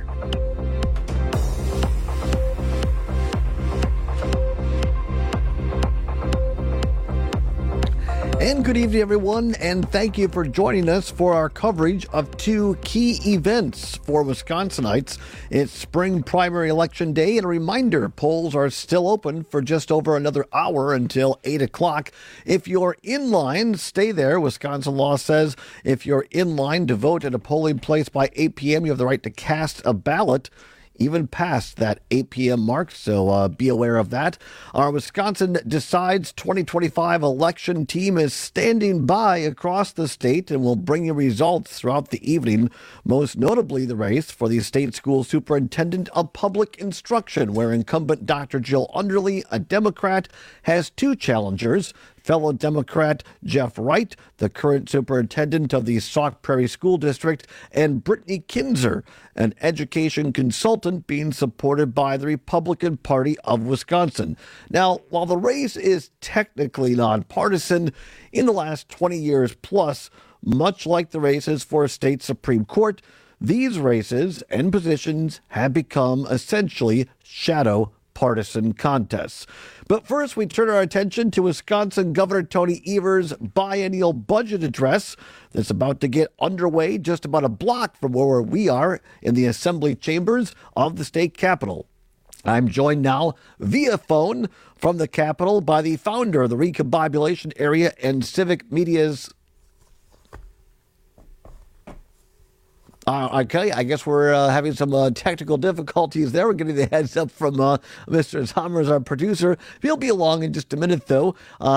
And good evening, everyone, and thank you for joining us for our coverage of two key events for Wisconsinites. It's spring primary election day, and a reminder, polls are still open for just over another hour until 8 o'clock. If you're in line, stay there. Wisconsin law says if you're in line to vote at a polling place by 8 p.m., you have the right to cast a ballot even past that 8 p.m. mark, so be aware of that. Our Wisconsin Decides 2025 election team is standing by across the state and will bring you results throughout the evening, most notably the race for the state school superintendent of public instruction, where incumbent Dr. Jill Underly, a Democrat, has two challengers. Fellow Democrat Jeff Wright, the current superintendent of the Sauk Prairie School District, and Brittany Kinzer, an education consultant being supported by the Republican Party of Wisconsin. Now, while the race is technically nonpartisan, in the last 20 years plus, much like the races for a state Supreme Court, these races and positions have become essentially shadow partisan contests. But first, we turn our attention to Wisconsin Governor Tony Evers' biennial budget address that's about to get underway just about a block from where we are in the assembly chambers of the state capitol. I'm joined now via phone from the Capitol by the founder of the Recombobulation Area and Civic Media's Okay, I guess we're having some technical difficulties there. We're getting the heads up from Mr. Zommers, our producer. He'll be along in just a minute, though.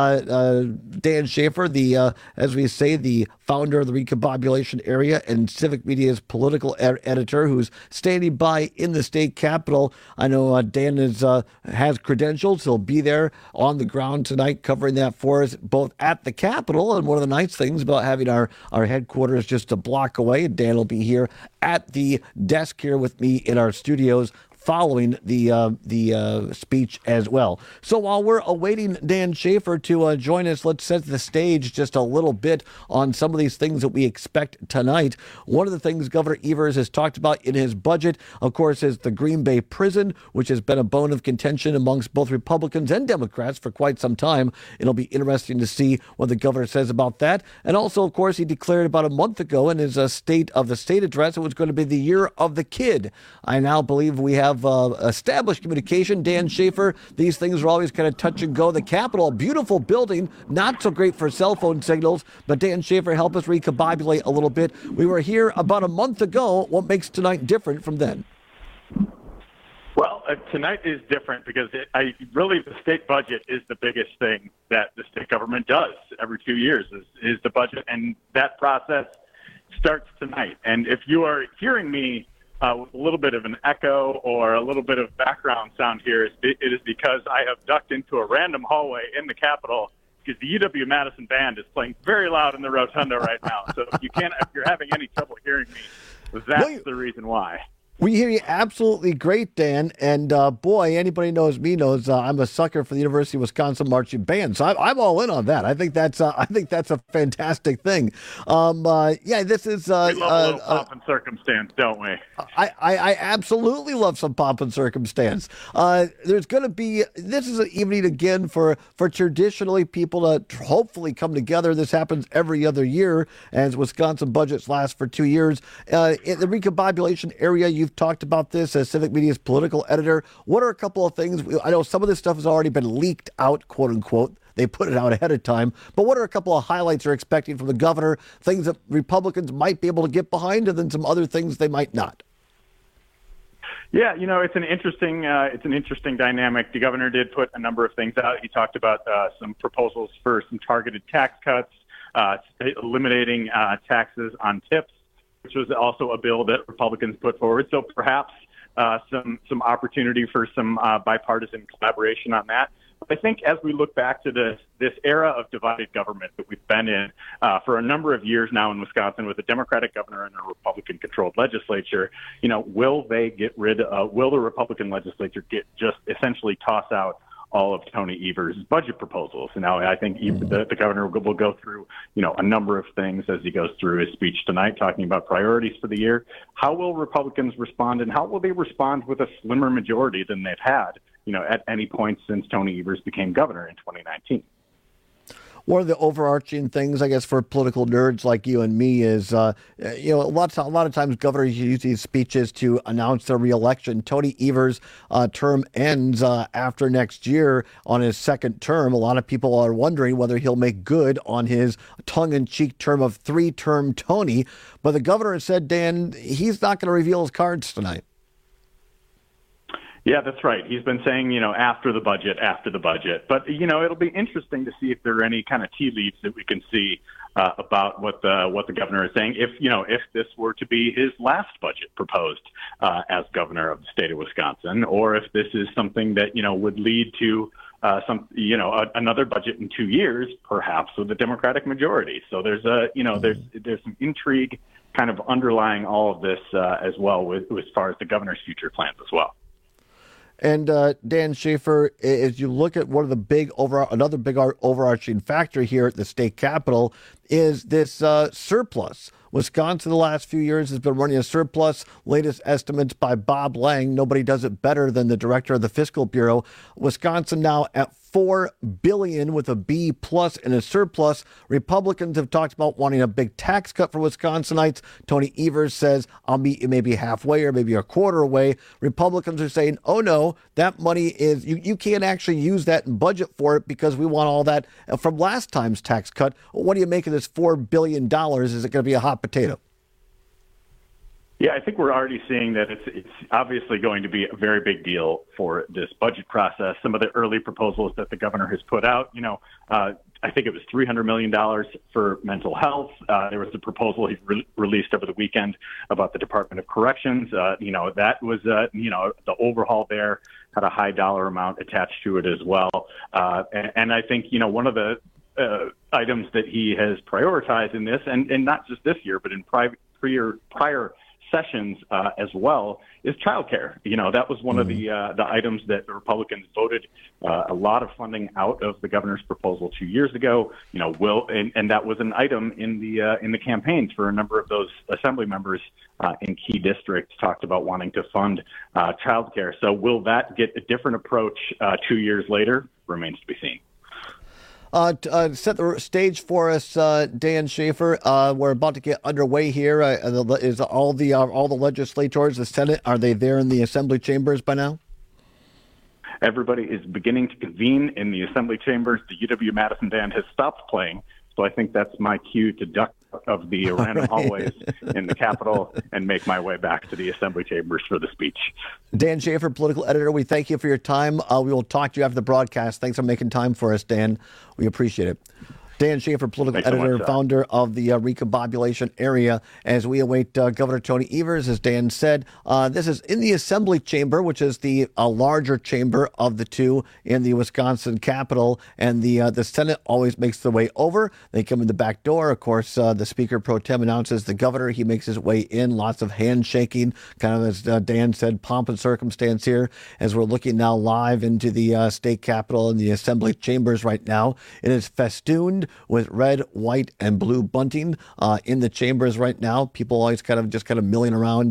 Dan Schaefer, as we say, the founder of the Recombobulation Area and Civic Media's political editor, who's standing by in the state capitol. I know Dan has credentials. He'll be there on the ground tonight covering that for us, both at the Capitol, and one of the nice things about having our headquarters just a block away. Dan will be here at the desk here with me in our studios following the speech as well. So while we're awaiting Dan Schaefer to join us, let's set the stage just a little bit on some of these things that we expect tonight. One of the things Governor Evers has talked about in his budget, of course, is the Green Bay prison, which has been a bone of contention amongst both Republicans and Democrats for quite some time. It'll be interesting to see what the governor says about that. And also, of course, he declared about a month ago in his State of the State address it was going to be the year of the kid. I now believe we have established communication. Dan Schaefer, these things are always kind of touch and go. The Capitol, a beautiful building, not so great for cell phone signals, but Dan Schaefer helped us recombobulate a little bit. We were here about a month ago. What makes tonight different from then? Well, tonight is different because really the state budget is the biggest thing that the state government does every 2 years is the budget, and that process starts tonight. And if you are hearing me with a little bit of an echo or a little bit of background sound here, it is because I have ducked into a random hallway in the Capitol because the UW-Madison band is playing very loud in the rotunda right now. So if you're having any trouble hearing me, that's the reason why. We hear you absolutely great, Dan. And boy, anybody knows me knows I'm a sucker for the University of Wisconsin marching band. So I'm all in on that. I think that's a fantastic thing. This is we love a little pomp and circumstance, don't we? I absolutely love some pomp and circumstance. There's going to be this is an evening again for traditionally people to hopefully come together. This happens every other year as Wisconsin budgets last for 2 years. In the recombobulation area, you've talked about this as Civic Media's political editor. What are a couple of things? I know some of this stuff has already been leaked out, quote unquote. They put it out ahead of time. But what are a couple of highlights you're expecting from the governor, things that Republicans might be able to get behind, and then some other things they might not? Yeah, it's an interesting dynamic. The governor did put a number of things out. He talked about some proposals for some targeted tax cuts, eliminating taxes on tips, which was also a bill that Republicans put forward. So perhaps some opportunity for some bipartisan collaboration on that. But I think as we look back to this era of divided government that we've been in for a number of years now in Wisconsin with a Democratic governor and a Republican-controlled legislature, will the Republican legislature just essentially toss out all of Tony Evers' budget proposals? And now I think the governor will go through, a number of things as he goes through his speech tonight, talking about priorities for the year. How will Republicans respond, and how will they respond with a slimmer majority than they've had, at any point since Tony Evers became governor in 2019? One of the overarching things, I guess, for political nerds like you and me is, a lot of times governors use these speeches to announce their reelection. Tony Evers' term ends after next year on his second term. A lot of people are wondering whether he'll make good on his tongue-in-cheek term of three-term Tony. But the governor has said, Dan, he's not going to reveal his cards tonight. Yeah, that's right. He's been saying, after the budget. But, it'll be interesting to see if there are any kind of tea leaves that we can see about what the governor is saying. If this were to be his last budget proposed as governor of the state of Wisconsin, or if this is something that, would lead to another budget in 2 years, perhaps with a Democratic majority. So there's there's some intrigue kind of underlying all of this as well as far as the governor's future plans as well. And Dan Schaefer, as you look at one of the another big overarching factor here at the state capitol is this surplus. Wisconsin the last few years has been running a surplus. Latest estimates by Bob Lang. Nobody does it better than the director of the Fiscal Bureau. Wisconsin now at $4 billion with a B plus in a surplus. Republicans have talked about wanting a big tax cut for Wisconsinites. Tony Evers says, I'll meet you maybe halfway or maybe a quarter away. Republicans are saying, oh no, that money is, you can't actually use that and budget for it because we want all that from last time's tax cut. What do you make of this $4 billion? Is it going to be a hot potato? Yeah, I think we're already seeing that it's obviously going to be a very big deal for this budget process. Some of the early proposals that the governor has put out, I think it was $300 million for mental health. There was a proposal he released over the weekend about the Department of Corrections. That was, the overhaul there had a high dollar amount attached to it as well. And I think, one of the items that he has prioritized in this, and not just this year, but in prior sessions as well, is childcare. That was one of the items that the Republicans voted a lot of funding out of the governor's proposal 2 years ago. And that was an item in the campaigns for a number of those assembly members in key districts talked about wanting to fund childcare. So will that get a different approach 2 years later? Remains to be seen. Set the stage for us, Dan Schaefer. We're about to get underway here. Is all the legislators, the Senate, are they there in the assembly chambers by now? Everybody is beginning to convene in the assembly chambers. The UW-Madison band has stopped playing, so I think that's my cue to duck out of the random hallways in the Capitol and make my way back to the assembly chambers for the speech. Dan Schaefer, political editor, we thank you for your time. We will talk to you after the broadcast. Thanks for making time for us, Dan. We appreciate it. Dan Schaefer, political editor and founder of the Recombobulation Area, as we await Governor Tony Evers, as Dan said. This is in the Assembly Chamber, which is the larger chamber of the two in the Wisconsin Capitol, and the Senate always makes the way over. They come in the back door. Of course, the Speaker Pro Tem announces the governor. He makes his way in. Lots of handshaking, kind of as Dan said, pomp and circumstance here, as we're looking now live into the state capitol and the Assembly Chambers right now. It is festooned with red, white, and blue bunting in the chambers right now. People always kind of milling around